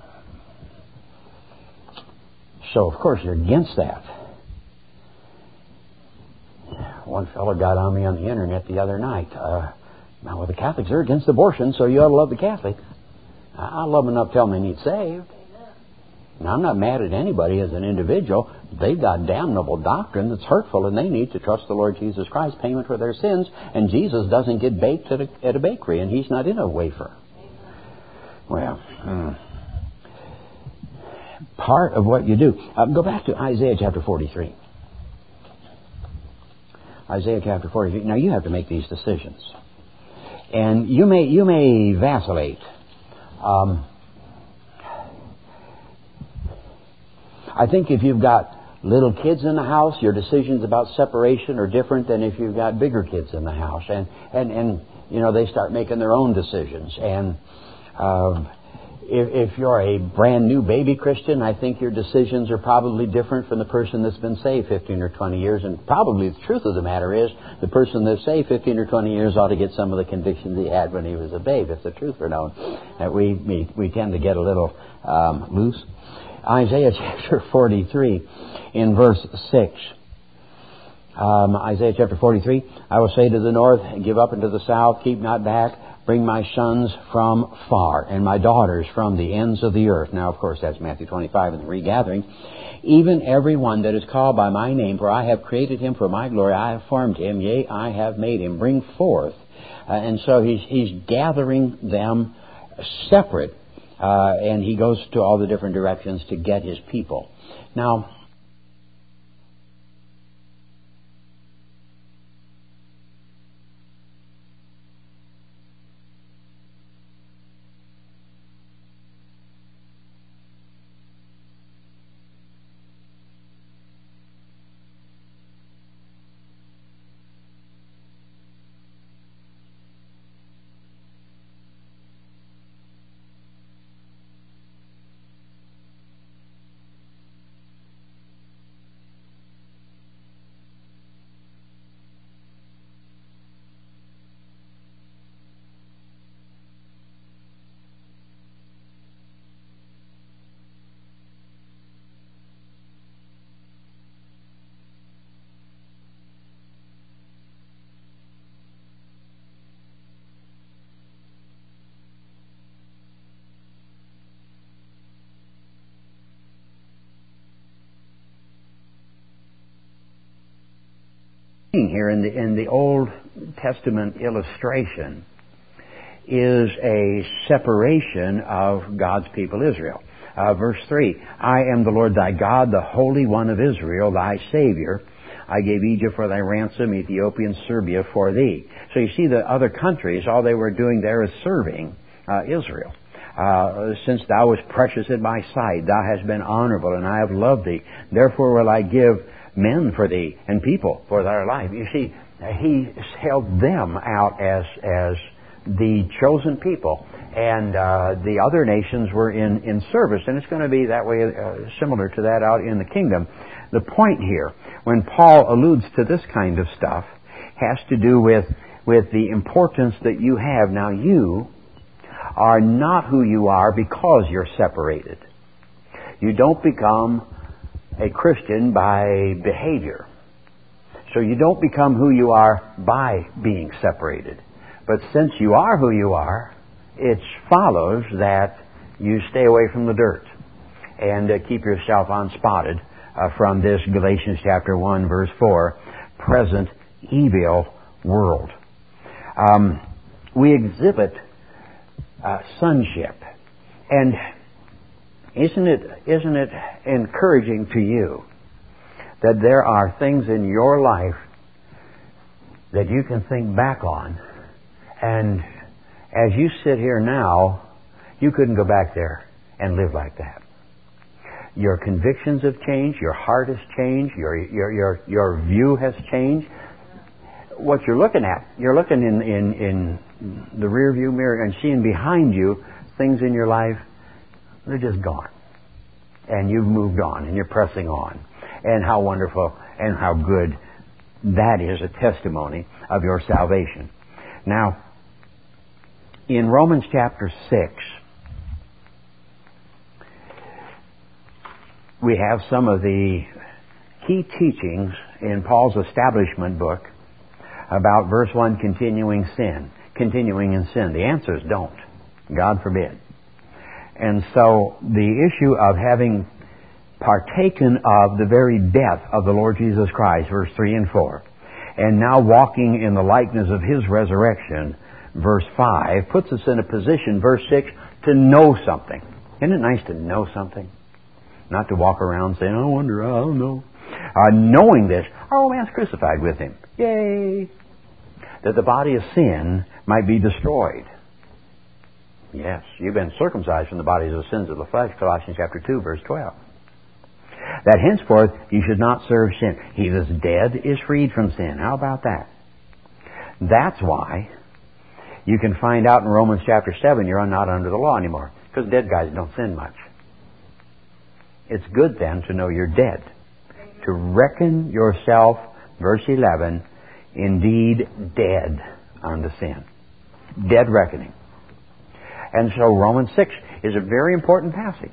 so, of course, you're against that. One fellow got on me on the internet the other night. Uh, Now, well, the Catholics are against abortion, so you ought to love the Catholics. I love them enough to tell them they need saved. Now, I'm not mad at anybody as an individual. They've got damnable doctrine that's hurtful, and they need to trust the Lord Jesus Christ, payment for their sins. And Jesus doesn't get baked at a, at a bakery, and He's not in a wafer. Well, hmm. part of what you do. Uh, go back to Isaiah chapter forty-three. Isaiah chapter forty-three. Now, you have to make these decisions. And you may you may vacillate. Um, I think if you've got little kids in the house, your decisions about separation are different than if you've got bigger kids in the house. And, and, and you know, they start making their own decisions. And um, if, if you're a brand new baby Christian, I think your decisions are probably different from the person that's been saved fifteen or twenty years. And probably the truth of the matter is the person that's saved fifteen or twenty years ought to get some of the convictions he had when he was a babe, if the truth were known. That we, we, we tend to get a little um, loose. Isaiah chapter forty-three in verse six. Um, Isaiah chapter forty-three, I will say to the north, give up into the south, keep not back. Bring my sons from far and my daughters from the ends of the earth. Now, of course, that's Matthew twenty-five in the regathering. Even every one that is called by my name, for I have created him for my glory. I have formed him, yea, I have made him. Bring forth. Uh, and so he's, he's gathering them separate. Uh, and he goes to all the different directions to get his people. Now, here in the in the Old Testament illustration is a separation of God's people Israel. Uh, verse three, I am the Lord thy God, the Holy One of Israel, thy Savior. I gave Egypt for thy ransom, Ethiopia and Serbia for thee. So you see the other countries, all they were doing there is serving uh, Israel. Uh, since thou wast precious in my sight, thou hast been honorable, and I have loved thee. Therefore will I give men for thee and people for thy life. You see, he held them out as as the chosen people, and uh, the other nations were in, in service, and it's going to be that way, uh, similar to that out in the kingdom. The point here, when Paul alludes to this kind of stuff, has to do with with the importance that you have. Now, you are not who you are because you're separated. You don't become a Christian by behavior. So you don't become who you are by being separated. But since you are who you are, it follows that you stay away from the dirt and uh, keep yourself unspotted uh, from this Galatians chapter one, verse four, present evil world. Um, we exhibit uh, sonship. And isn't it, isn't it encouraging to you that there are things in your life that you can think back on, and as you sit here now, you couldn't go back there and live like that. Your convictions have changed, your heart has changed, your your your, your view has changed. What you're looking at, you're looking in, in, in the rear view mirror and seeing behind you things in your life, they're just gone. And you've moved on and you're pressing on. And how wonderful and how good that is a testimony of your salvation. Now, in Romans chapter six, we have some of the key teachings in Paul's establishment book about verse one, continuing sin, continuing in sin. The answer is don't. God forbid. And so the issue of having partaken of the very death of the Lord Jesus Christ, verse three and four, and now walking in the likeness of His resurrection, verse five, puts us in a position, verse six, to know something. Isn't it nice to know something? Not to walk around saying, I wonder, I don't know. Uh, knowing this, our man's crucified with Him. Yay! That the body of sin might be destroyed. Yes, you've been circumcised from the bodies of sins of the flesh, Colossians chapter two, verse twelve. That henceforth you should not serve sin. He that is dead is freed from sin. How about that? That's why you can find out in Romans chapter seven you're not under the law anymore. Because dead guys don't sin much. It's good then to know you're dead. To reckon yourself, verse eleven, indeed dead unto sin. Dead reckoning. And so Romans six is a very important passage.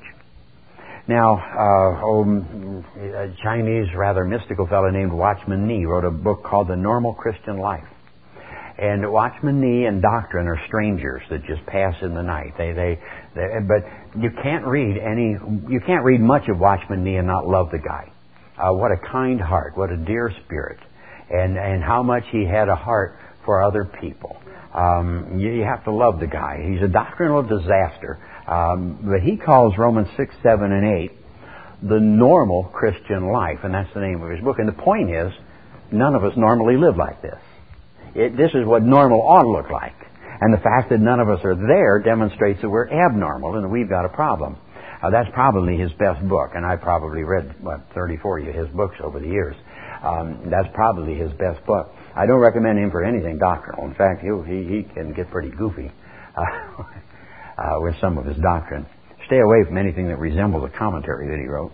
Now, uh, oh, a Chinese, rather mystical fellow named Watchman Nee wrote a book called The Normal Christian Life. And Watchman Nee and doctrine are strangers that just pass in the night. They, they, they, but you can't read any, you can't read much of Watchman Nee and not love the guy. Uh, what a kind heart, what a dear spirit, and and how much he had a heart for other people. Um, you, you have to love the guy. He's a doctrinal disaster. Um, but he calls Romans six, seven, and eight the normal Christian life, and that's the name of his book. And the point is, none of us normally live like this. It, this is what normal ought to look like. And the fact that none of us are there demonstrates that we're abnormal and that we've got a problem. Uh, that's probably his best book, and I probably read, what, thirty, forty of his books over the years. Um, that's probably his best book. I don't recommend him for anything doctrinal. In fact, he, he, he can get pretty goofy uh, uh, with some of his doctrine. Stay away from anything that resembles a commentary that he wrote.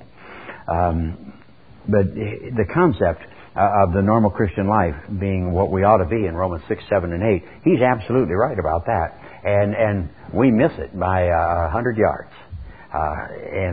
Um, but the concept uh, of the normal Christian life being what we ought to be in Romans six, seven, and eight, he's absolutely right about that. And and we miss it by a uh, hundred yards. Uh, and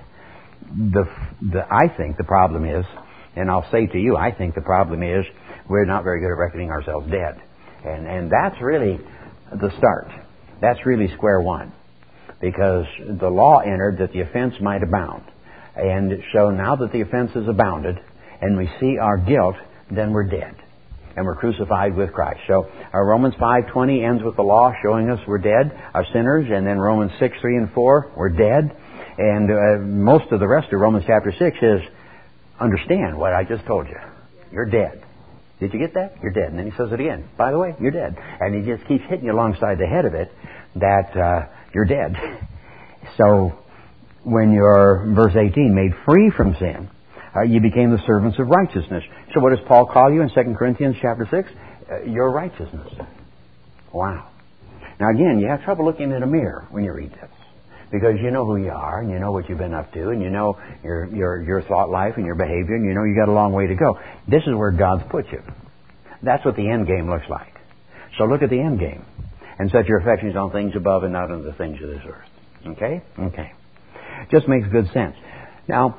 and the the I think the problem is, and I'll say to you, I think the problem is we're not very good at reckoning ourselves dead. And and that's really the start. That's really square one. Because the law entered that the offense might abound. And so now that the offense has abounded, and we see our guilt, then we're dead. And we're crucified with Christ. So uh, Romans five twenty ends with the law showing us we're dead, are sinners. And then Romans six, three and four, we're dead. And uh, most of the rest of Romans chapter six is, understand what I just told you. You're dead. Did you get that? You're dead. And then he says it again. By the way, you're dead. And he just keeps hitting you alongside the head of it that uh, you're dead. So when you're, verse eighteen, made free from sin, uh, you became the servants of righteousness. So what does Paul call you in Second Corinthians chapter six? Uh, your righteousness. Wow. Now again, you have trouble looking in a mirror when you read this. Because you know who you are, and you know what you've been up to, and you know your your your thought life and your behavior, and you know you got a long way to go. This is where God's put you. That's what the end game looks like. So look at the end game, and set your affections on things above and not on the things of this earth. Okay? Okay. Just makes good sense. Now,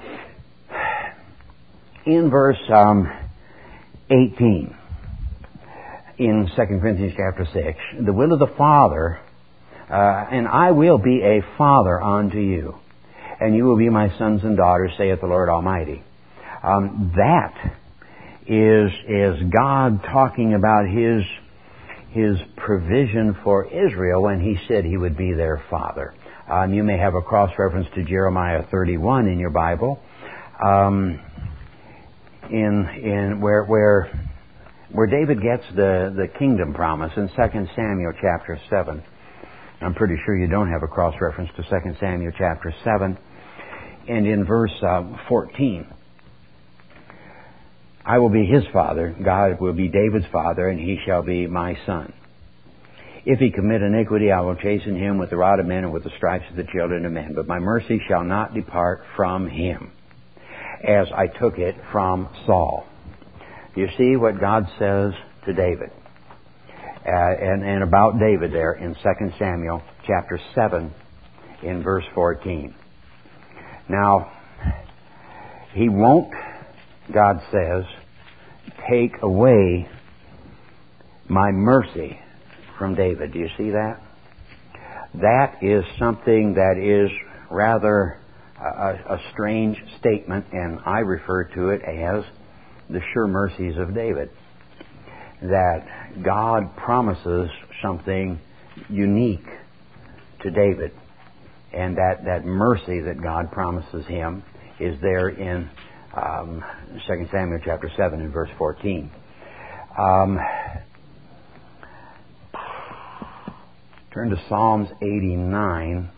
in verse um, eighteen, in Second Corinthians chapter six, the will of the Father, uh, and I will be a father unto you, and you will be my sons and daughters, saith the Lord Almighty. Um, that is is God talking about His His provision for Israel when He said He would be their father. Um, you may have a cross-reference to Jeremiah thirty-one in your Bible, um, in in where where where David gets the, the kingdom promise in Second Samuel chapter seven. I'm pretty sure you don't have a cross-reference to Second Samuel chapter seven. And in verse uh, fourteen, I will be his father, God will be David's father, and he shall be my son. If he commit iniquity, I will chasten him with the rod of men and with the stripes of the children of men. But my mercy shall not depart from him, as I took it from Saul. You see what God says to David, uh, and, and about David there in Second Samuel chapter seven in verse fourteen. Now, he won't, God says, take away my mercy from David. Do you see that? That is something that is rather a, a strange statement, and I refer to it as the sure mercies of David. That God promises something unique to David, and that, that mercy that God promises him is there in um, Second Samuel chapter seven and verse fourteen. Um, turn to Psalms eighty-nine.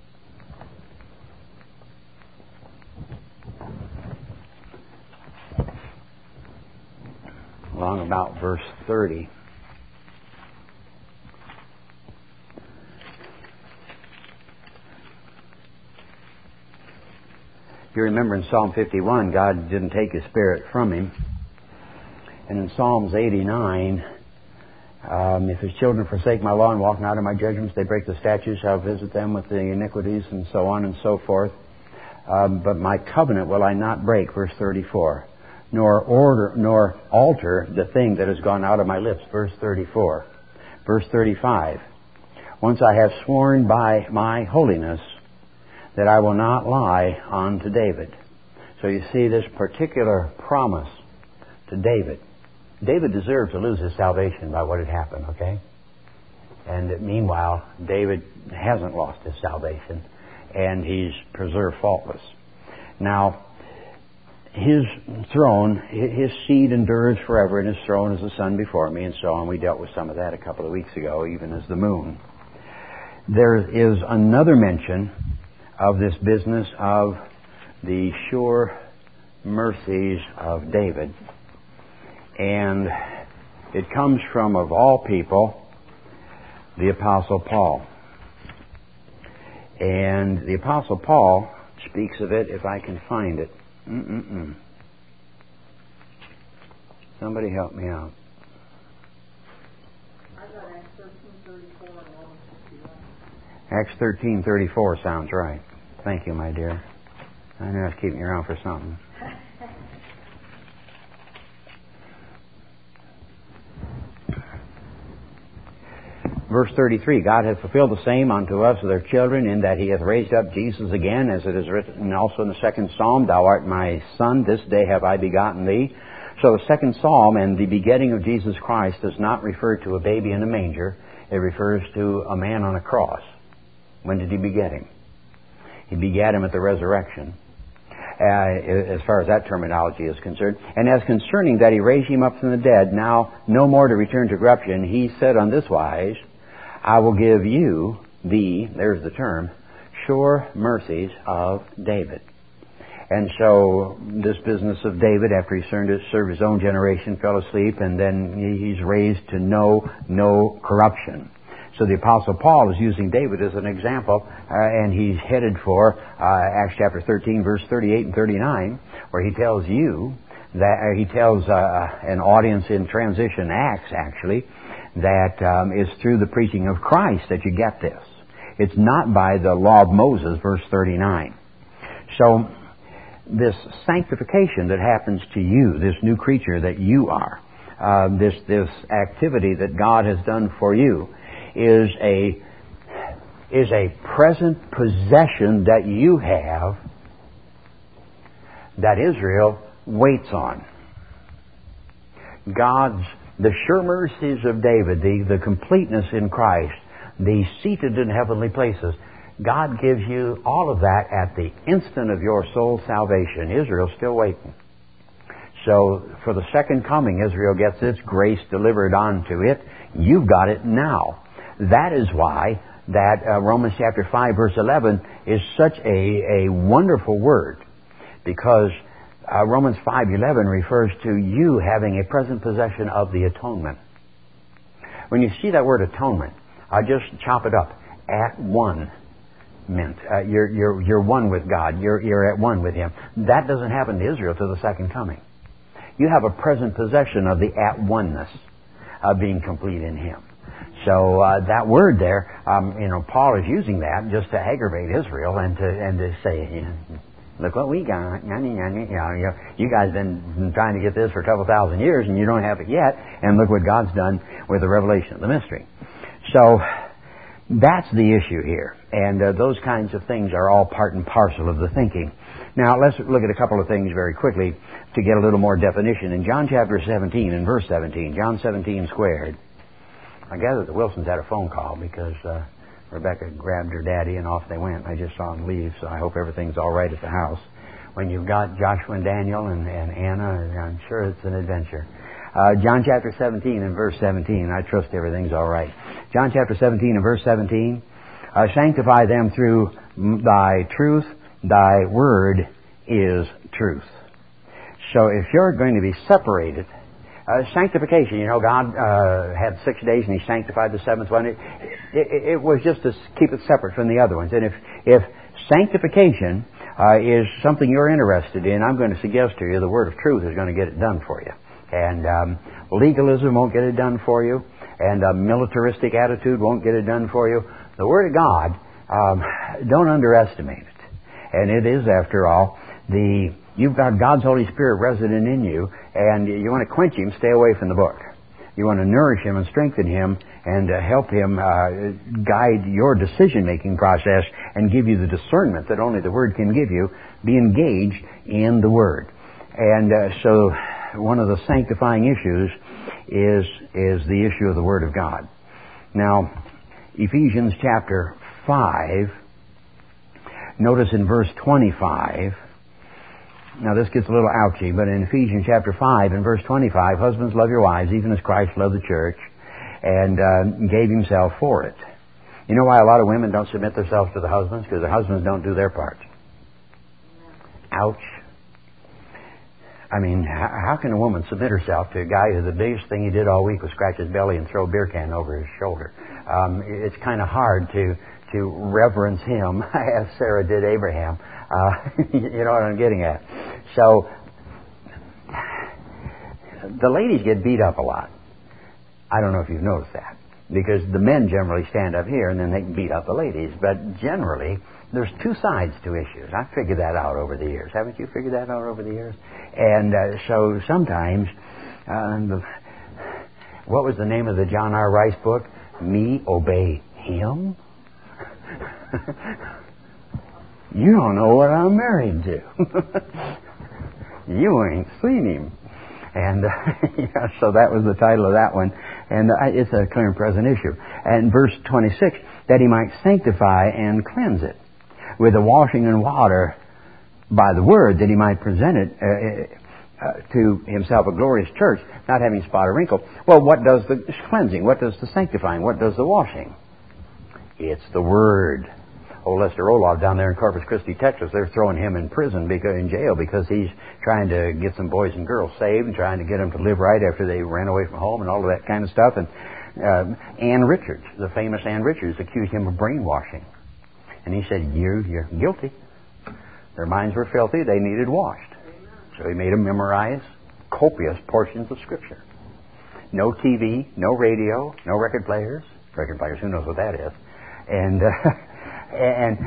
Along about verse thirty. You remember in Psalm fifty-one, God didn't take His Spirit from him. And in Psalms eighty-nine, um, if His children forsake my law and walk not in my judgments, they break the statutes, I'll visit them with the iniquities, and so on and so forth. Um, but my covenant will I not break, verse thirty-four. Nor order, nor alter the thing that has gone out of my lips, verse thirty-four. Verse thirty-five. Once I have sworn by my holiness that I will not lie unto David. So you see this particular promise to David. David deserved to lose his salvation by what had happened, okay? And meanwhile, David hasn't lost his salvation, and he's preserved faultless. Now, his throne, his seed endures forever, and his throne is the sun before me, and so on. We dealt with some of that a couple of weeks ago, even as the moon. There is another mention of this business of the sure mercies of David. And it comes from, of all people, the Apostle Paul. And the Apostle Paul speaks of it, if I can find it. Mm-mm-mm. Somebody help me out. I got Acts thirteen thirty-four and Romans fifty-one. Acts thirteen thirty-four sounds right. Thank you, my dear. I knew I was keeping you around for something. Verse thirty-three, God hath fulfilled the same unto us with their children, in that He hath raised up Jesus again, as it is written also in the second psalm, Thou art my Son, this day have I begotten Thee. So the second psalm and the begetting of Jesus Christ does not refer to a baby in a manger. It refers to a man on a cross. When did He beget Him? He begat Him at the resurrection, uh, as far as that terminology is concerned. And as concerning that He raised Him up from the dead, now no more to return to corruption, He said on this wise, I will give you the, there's the term, sure mercies of David. And so this business of David, after he served his own generation, fell asleep, and then he's raised to know no corruption. So the Apostle Paul is using David as an example, uh, and he's headed for uh, Acts chapter thirteen, verse thirty-eight and thirty-nine, where he tells you that uh, he tells uh, an audience in transition Acts, actually, that um, it's through the preaching of Christ that you get this. It's not by the law of Moses, verse thirty-nine. So this sanctification that happens to you, this new creature that you are, uh, this this activity that God has done for you, is a is a present possession that you have that Israel waits on. God's, the sure mercies of David, the, the completeness in Christ, the seated in heavenly places, God gives you all of that at the instant of your soul's salvation. Israel's still waiting. So for the second coming, Israel gets its grace delivered onto it. You've got it now. That is why that uh, Romans chapter five verse eleven is such a, a wonderful word, because uh, Romans five eleven refers to you having a present possession of the atonement. When you see that word atonement, I just chop it up. At one meant uh, you're you're you're one with God. You're you're at one with Him. That doesn't happen to Israel till the second coming. You have a present possession of the at oneness of being complete in Him. So uh, that word there, um, you know, Paul is using that just to aggravate Israel and to and to say, you know, look what we got. You know, you guys have been trying to get this for a couple thousand years and you don't have it yet. And look what God's done with the revelation of the mystery. So that's the issue here. And uh, those kinds of things are all part and parcel of the thinking. Now, let's look at a couple of things very quickly to get a little more definition. In John chapter seventeen and verse seventeen, John seventeen squared, I gather the Wilsons had a phone call because uh, Rebecca grabbed her daddy and off they went. I just saw them leave, so I hope everything's all right at the house. When you've got Joshua and Daniel and, and Anna, I'm sure it's an adventure. Uh, John chapter seventeen and verse seventeen, I trust everything's all right. John chapter seventeen and verse seventeen, uh, sanctify them through thy truth, thy word is truth. So if you're going to be separated, uh, sanctification, you know, God uh, had six days and He sanctified the seventh one. It, it, it was just to keep it separate from the other ones. And if, if sanctification uh, is something you're interested in, I'm going to suggest to you the word of truth is going to get it done for you. And um, legalism won't get it done for you. And a militaristic attitude won't get it done for you. The Word of God, um, don't underestimate it. And it is, after all, the you've got God's Holy Spirit resident in you, and you want to quench Him, stay away from the book. You want to nourish Him and strengthen Him and uh, help Him uh, guide your decision-making process and give you the discernment that only the Word can give you. Be engaged in the Word. And uh, so one of the sanctifying issues is is the issue of the Word of God. Now, Ephesians chapter five, notice in verse twenty-five, now this gets a little ouchy, but in Ephesians chapter five and verse twenty-five, husbands, love your wives, even as Christ loved the church, and uh, gave Himself for it. You know why a lot of women don't submit themselves to the husbands? Because the husbands don't do their part. Ouch. I mean, how can a woman submit herself to a guy who the biggest thing he did all week was scratch his belly and throw a beer can over his shoulder? Um, it's kind of hard to to reverence him as Sarah did Abraham. Uh, you know what I'm getting at. So, the ladies get beat up a lot. I don't know if you've noticed that. Because the men generally stand up here and then they can beat up the ladies. But generally, there's two sides to issues. I've figured that out over the years. Haven't you figured that out over the years? And uh, so sometimes, uh, the, what was the name of the John R. Rice book? Me Obey Him? You don't know what I'm married to. You ain't seen him. And uh, yeah, so that was the title of that one. And uh, it's a clear and present issue. And verse twenty-six, that He might sanctify and cleanse it with the washing in water by the Word, that He might present it uh, uh, to Himself a glorious church, not having spot or wrinkle. Well, what does the cleansing? What does the sanctifying? What does the washing? It's the Word. Old Lester Roloff down there in Corpus Christi, Texas, they're throwing him in prison, because, in jail, because he's trying to get some boys and girls saved and trying to get them to live right after they ran away from home and all of that kind of stuff. And uh, Ann Richards, the famous Ann Richards, accused him of brainwashing. And he said, you, you're guilty. Their minds were filthy. They needed washed. So he made them memorize copious portions of Scripture. No T V, no radio, no record players. Record players, who knows what that is. And... Uh, And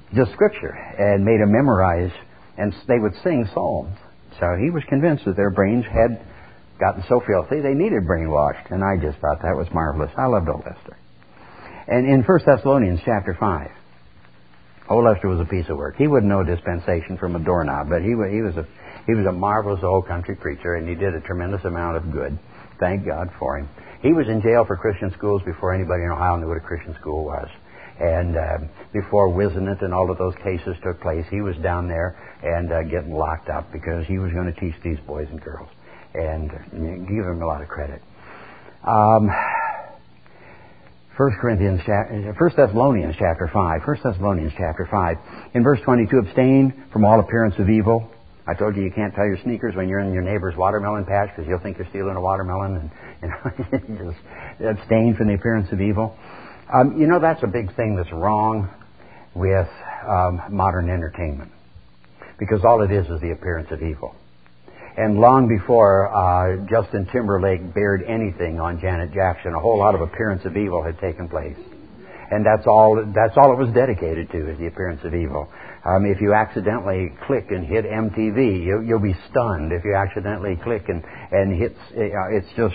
just Scripture, and made them memorize, and they would sing psalms. So he was convinced that their brains had gotten so filthy they needed brainwashed, and I just thought that was marvelous. I loved old Lester. And in First Thessalonians chapter five, old Lester was a piece of work. He wouldn't know dispensation from a doorknob, but he was, he was a he was a marvelous old country preacher, and he did a tremendous amount of good. Thank God for him. He was in jail for Christian schools before anybody in Ohio knew what a Christian school was. And uh, before Wisenant and all of those cases took place, he was down there and uh, getting locked up because he was going to teach these boys and girls. And uh, give him a lot of credit. Um, First Corinthians, First Thessalonians chapter five. First Thessalonians chapter five. In verse twenty-two, abstain from all appearance of evil. I told you you can't tie your sneakers when you're in your neighbor's watermelon patch because you'll think you're stealing a watermelon, and you know, just abstain from the appearance of evil. Um, you know, that's a big thing that's wrong with um, modern entertainment, because all it is is the appearance of evil. And long before uh, Justin Timberlake bared anything on Janet Jackson, a whole lot of appearance of evil had taken place. And that's all that's all it was dedicated to, is the appearance of evil. Um, if you accidentally click and hit M T V, you, you'll be stunned. If you accidentally click and, and hit, uh, it's just...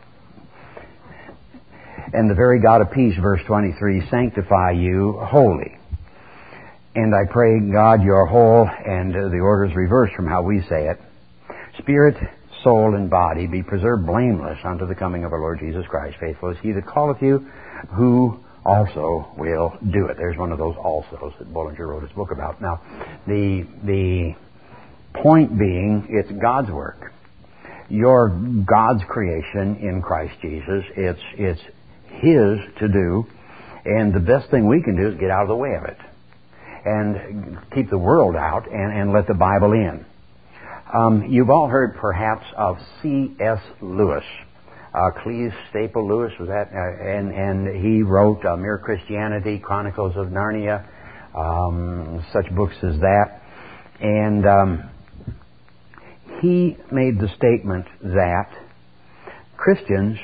And the very God of peace, verse twenty-three, sanctify you wholly. And I pray, God, your whole, and uh, the order is reversed from how we say it, spirit, soul, and body be preserved blameless unto the coming of our Lord Jesus Christ. Faithful is he that calleth you, who also will do it. There's one of those alsos that Bullinger wrote his book about. Now, the the point being, it's God's work. You're God's creation in Christ Jesus. It's it's His to do, and the best thing we can do is get out of the way of it and keep the world out and, and let the Bible in. Um, you've all heard perhaps of C S Lewis. Uh, Cleves Staple Lewis was that, uh, and and he wrote uh, Mere Christianity, Chronicles of Narnia, um, such books as that, and um, he made the statement that Christians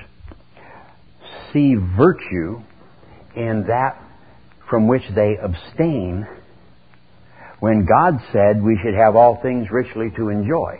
see virtue in that from which they abstain, when God said we should have all things richly to enjoy.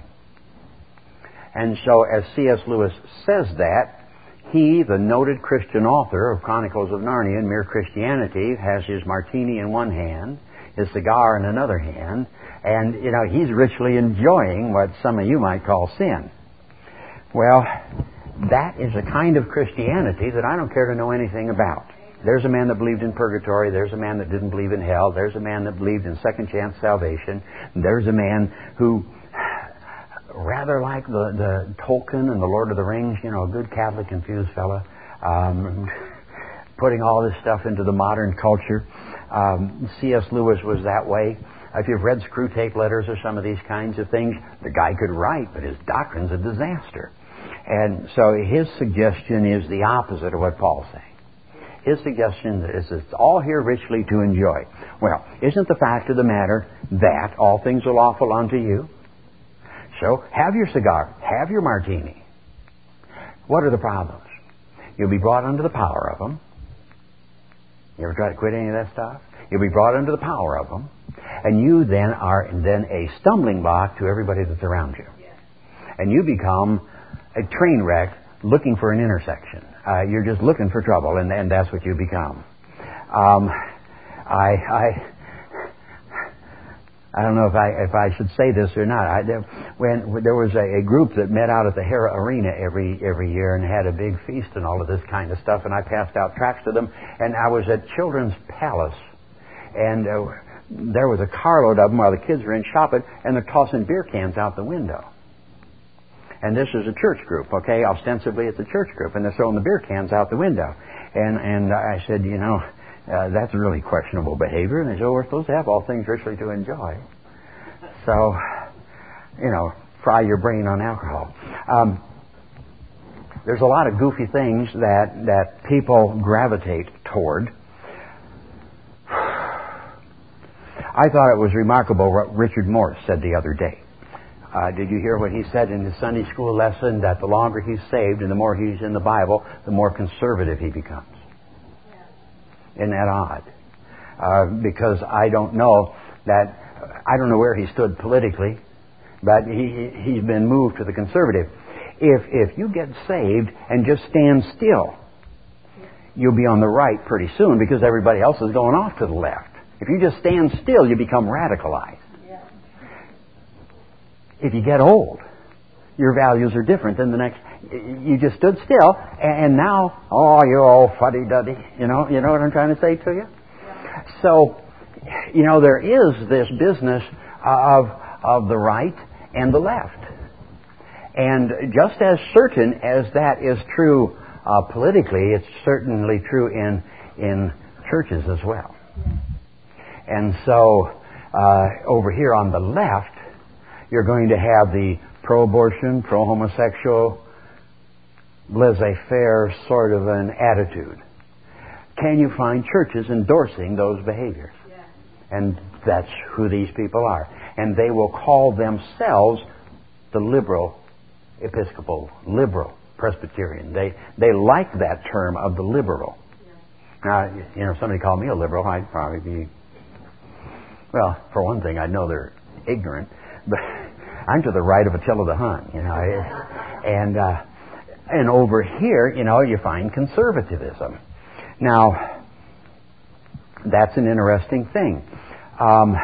And so, as C S Lewis says that, he, the noted Christian author of Chronicles of Narnia and Mere Christianity, has his martini in one hand, his cigar in another hand, and, you know, he's richly enjoying what some of you might call sin. Well, that is a kind of Christianity that I don't care to know anything about. There's a man that believed in purgatory. There's a man that didn't believe in hell. There's a man that believed in second chance salvation. There's a man who, rather like the, the Tolkien and the Lord of the Rings, you know, a good Catholic confused fella, um, putting all this stuff into the modern culture. Um, C S Lewis was that way. If you've read Screwtape Letters or some of these kinds of things, the guy could write, but his doctrine's a disaster. And so his suggestion is the opposite of what Paul's saying. His suggestion is it's all here richly to enjoy. Well, isn't the fact of the matter that all things are lawful unto you? So have your cigar, have your martini. What are the problems? You'll be brought under the power of them. You ever try to quit any of that stuff? You'll be brought under the power of them. And you then are then a stumbling block to everybody that's around you. And you become a train wreck looking for an intersection. Uh, you're just looking for trouble, and, and that's what you become. Um, I, I, I don't know if I if I should say this or not. I, there, when, when there was a, a group that met out at the Hera Arena every every year and had a big feast and all of this kind of stuff, and I passed out tracts to them. And I was at Children's Palace, and uh, there was a carload of them while the kids were in shopping, and they're tossing beer cans out the window. And this is a church group, okay? Ostensibly it's a church group, and they're throwing the beer cans out the window. And and I said, you know, uh, that's really questionable behavior. And they said, oh, we're supposed to have all things richly to enjoy. So, you know, fry your brain on alcohol. Um, there's a lot of goofy things that, that people gravitate toward. I thought it was remarkable what Richard Morse said the other day. Uh, did you hear what he said in his Sunday school lesson, that the longer he's saved and the more he's in the Bible, the more conservative he becomes? Yeah. Isn't that odd? uh, because I don't know that, I don't know where he stood politically, but he, he's been moved to the conservative. If, if you get saved and just stand still, you'll be on the right pretty soon because everybody else is going off to the left. If you just stand still, you become radicalized. If you get old, your values are different than the next. You just stood still, and now, oh, you're all fuddy-duddy. You know, you know what I'm trying to say to you? Yeah. So, you know, there is this business of of the right and the left, and just as certain as that is true uh, politically, it's certainly true in in churches as well. Yeah. And so, uh, over here on the left, you're going to have the pro-abortion, pro-homosexual, laissez-faire sort of an attitude. Can you find churches endorsing those behaviors? Yeah. And that's who these people are. And they will call themselves the liberal Episcopal, liberal Presbyterian. They they like that term of the liberal. Yeah. Now, you know, if somebody called me a liberal, I'd probably be, well, for one thing, I know they're ignorant, but I'm to the right of Attila the Hun, you know. And uh, and over here, you know, you find conservatism. Now, that's an interesting thing. Um,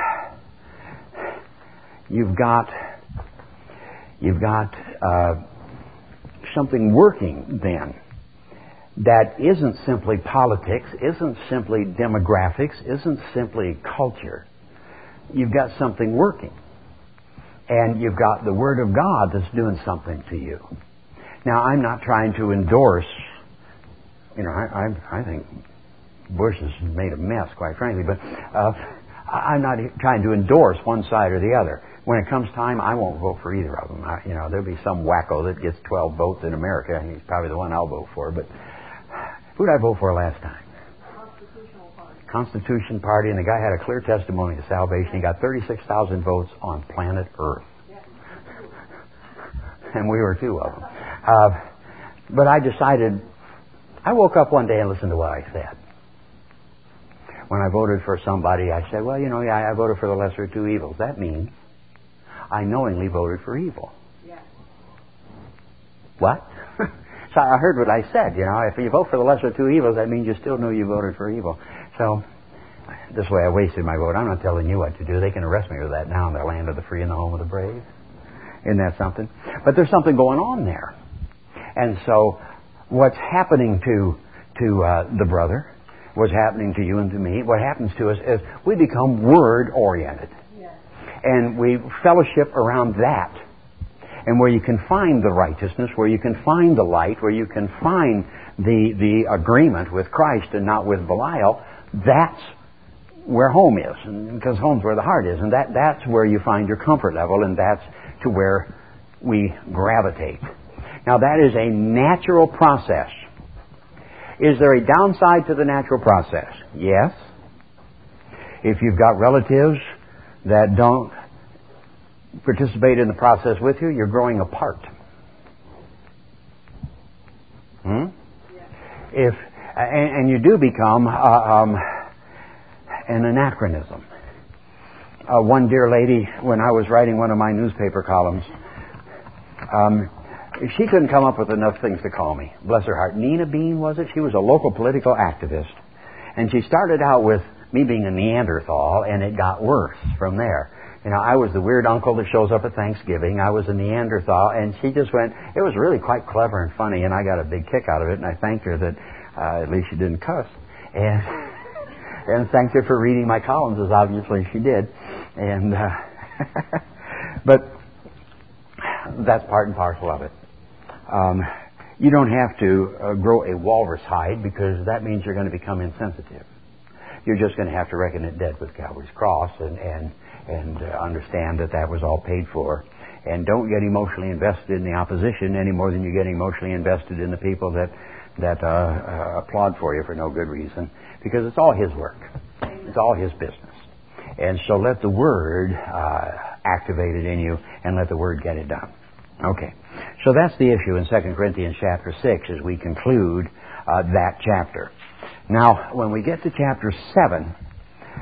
you've got you've got uh, something working then that isn't simply politics, isn't simply demographics, isn't simply culture. You've got something working. And you've got the Word of God that's doing something to you. Now, I'm not trying to endorse, you know, I, I, I think Bush has made a mess, quite frankly, but uh, I'm not trying to endorse one side or the other. When it comes time, I won't vote for either of them. I, you know, there'll be some wacko that gets twelve votes in America, and he's probably the one I'll vote for. But who did I vote for last time? Constitutional Party. Constitution Party, and the guy had a clear testimony of salvation. He got thirty-six thousand votes on planet Earth. And we were two of them. Uh, but I decided, I woke up one day and listened to what I said. When I voted for somebody, I said, well, you know, yeah, I voted for the lesser of two evils. That means I knowingly voted for evil. Yeah. What? So I heard what I said, you know. If you vote for the lesser of two evils, that means you still know you voted for evil. So this way I wasted my vote. I'm not telling you what to do. They can arrest me for that now in the land of the free and the home of the brave. Isn't that something? But there's something going on there. And so what's happening to to uh, the brother, what's happening to you and to me, what happens to us is we become word-oriented. Yes. And we fellowship around that. And where you can find the righteousness, where you can find the light, where you can find the, the agreement with Christ and not with Belial, that's where home is. And because home's where the heart is. And that, that's where you find your comfort level, and that's to where we gravitate. Now, that is a natural process. Is there a downside to the natural process? Yes. If you've got relatives that don't participate in the process with you, you're growing apart. Hmm? Yeah. If and, and you do become uh, um, an anachronism. Uh, one dear lady, when I was writing one of my newspaper columns, um, she couldn't come up with enough things to call me. Bless her heart. Nina Bean, was it? She was a local political activist. And she started out with me being a Neanderthal, and it got worse from there. You know, I was the weird uncle that shows up at Thanksgiving. I was a Neanderthal, and she just went, it was really quite clever and funny, and I got a big kick out of it, and I thanked her that uh, at least she didn't cuss. And and thanked her for reading my columns, as obviously she did. And uh, but that's part and parcel of it. Um, you don't have to uh, grow a walrus hide, because that means you're going to become insensitive. You're just going to have to reckon it dead with Calvary's cross and and and uh, understand that that was all paid for. And don't get emotionally invested in the opposition any more than you get emotionally invested in the people that that uh, uh, applaud for you for no good reason, because it's all His work. It's all His business. And so let the Word uh, activate it in you, and let the Word get it done. Okay. So that's the issue in Second Corinthians chapter six as we conclude uh, that chapter. Now, when we get to chapter seven,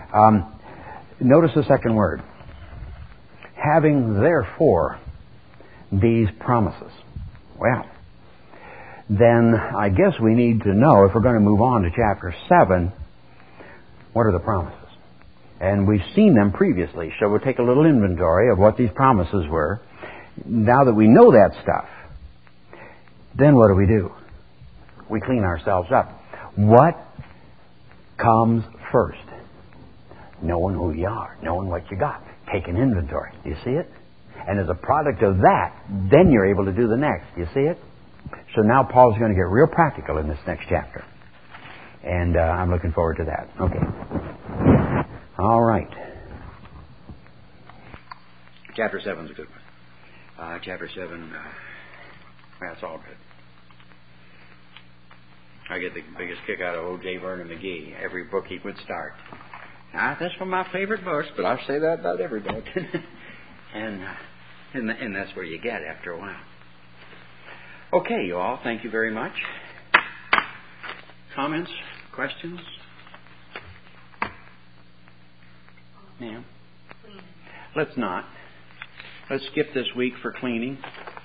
Um, notice the second word. Having therefore these promises. Well, then I guess we need to know, if we're going to move on to chapter seven, what are the promises? And we've seen them previously, so we'll take a little inventory of what these promises were. Now that we know that stuff, then what do we do? We clean ourselves up. What comes first? Knowing who you are, knowing what you got. Take an inventory. Do you see it? And as a product of that, then you're able to do the next. Do you see it? So now Paul's going to get real practical in this next chapter. And uh, I'm looking forward to that. Okay. All right. Chapter seven's a good one. Uh, chapter seven, uh, that's all good. I get the biggest kick out of O J Vernon McGee. Every book he would start. Now, that's one of my favorite books, but I say that about every book. and, uh, and and that's where you get after a while. Okay, you all, thank you very much. Comments? Questions? Ma'am? Let's not. Let's skip this week for cleaning.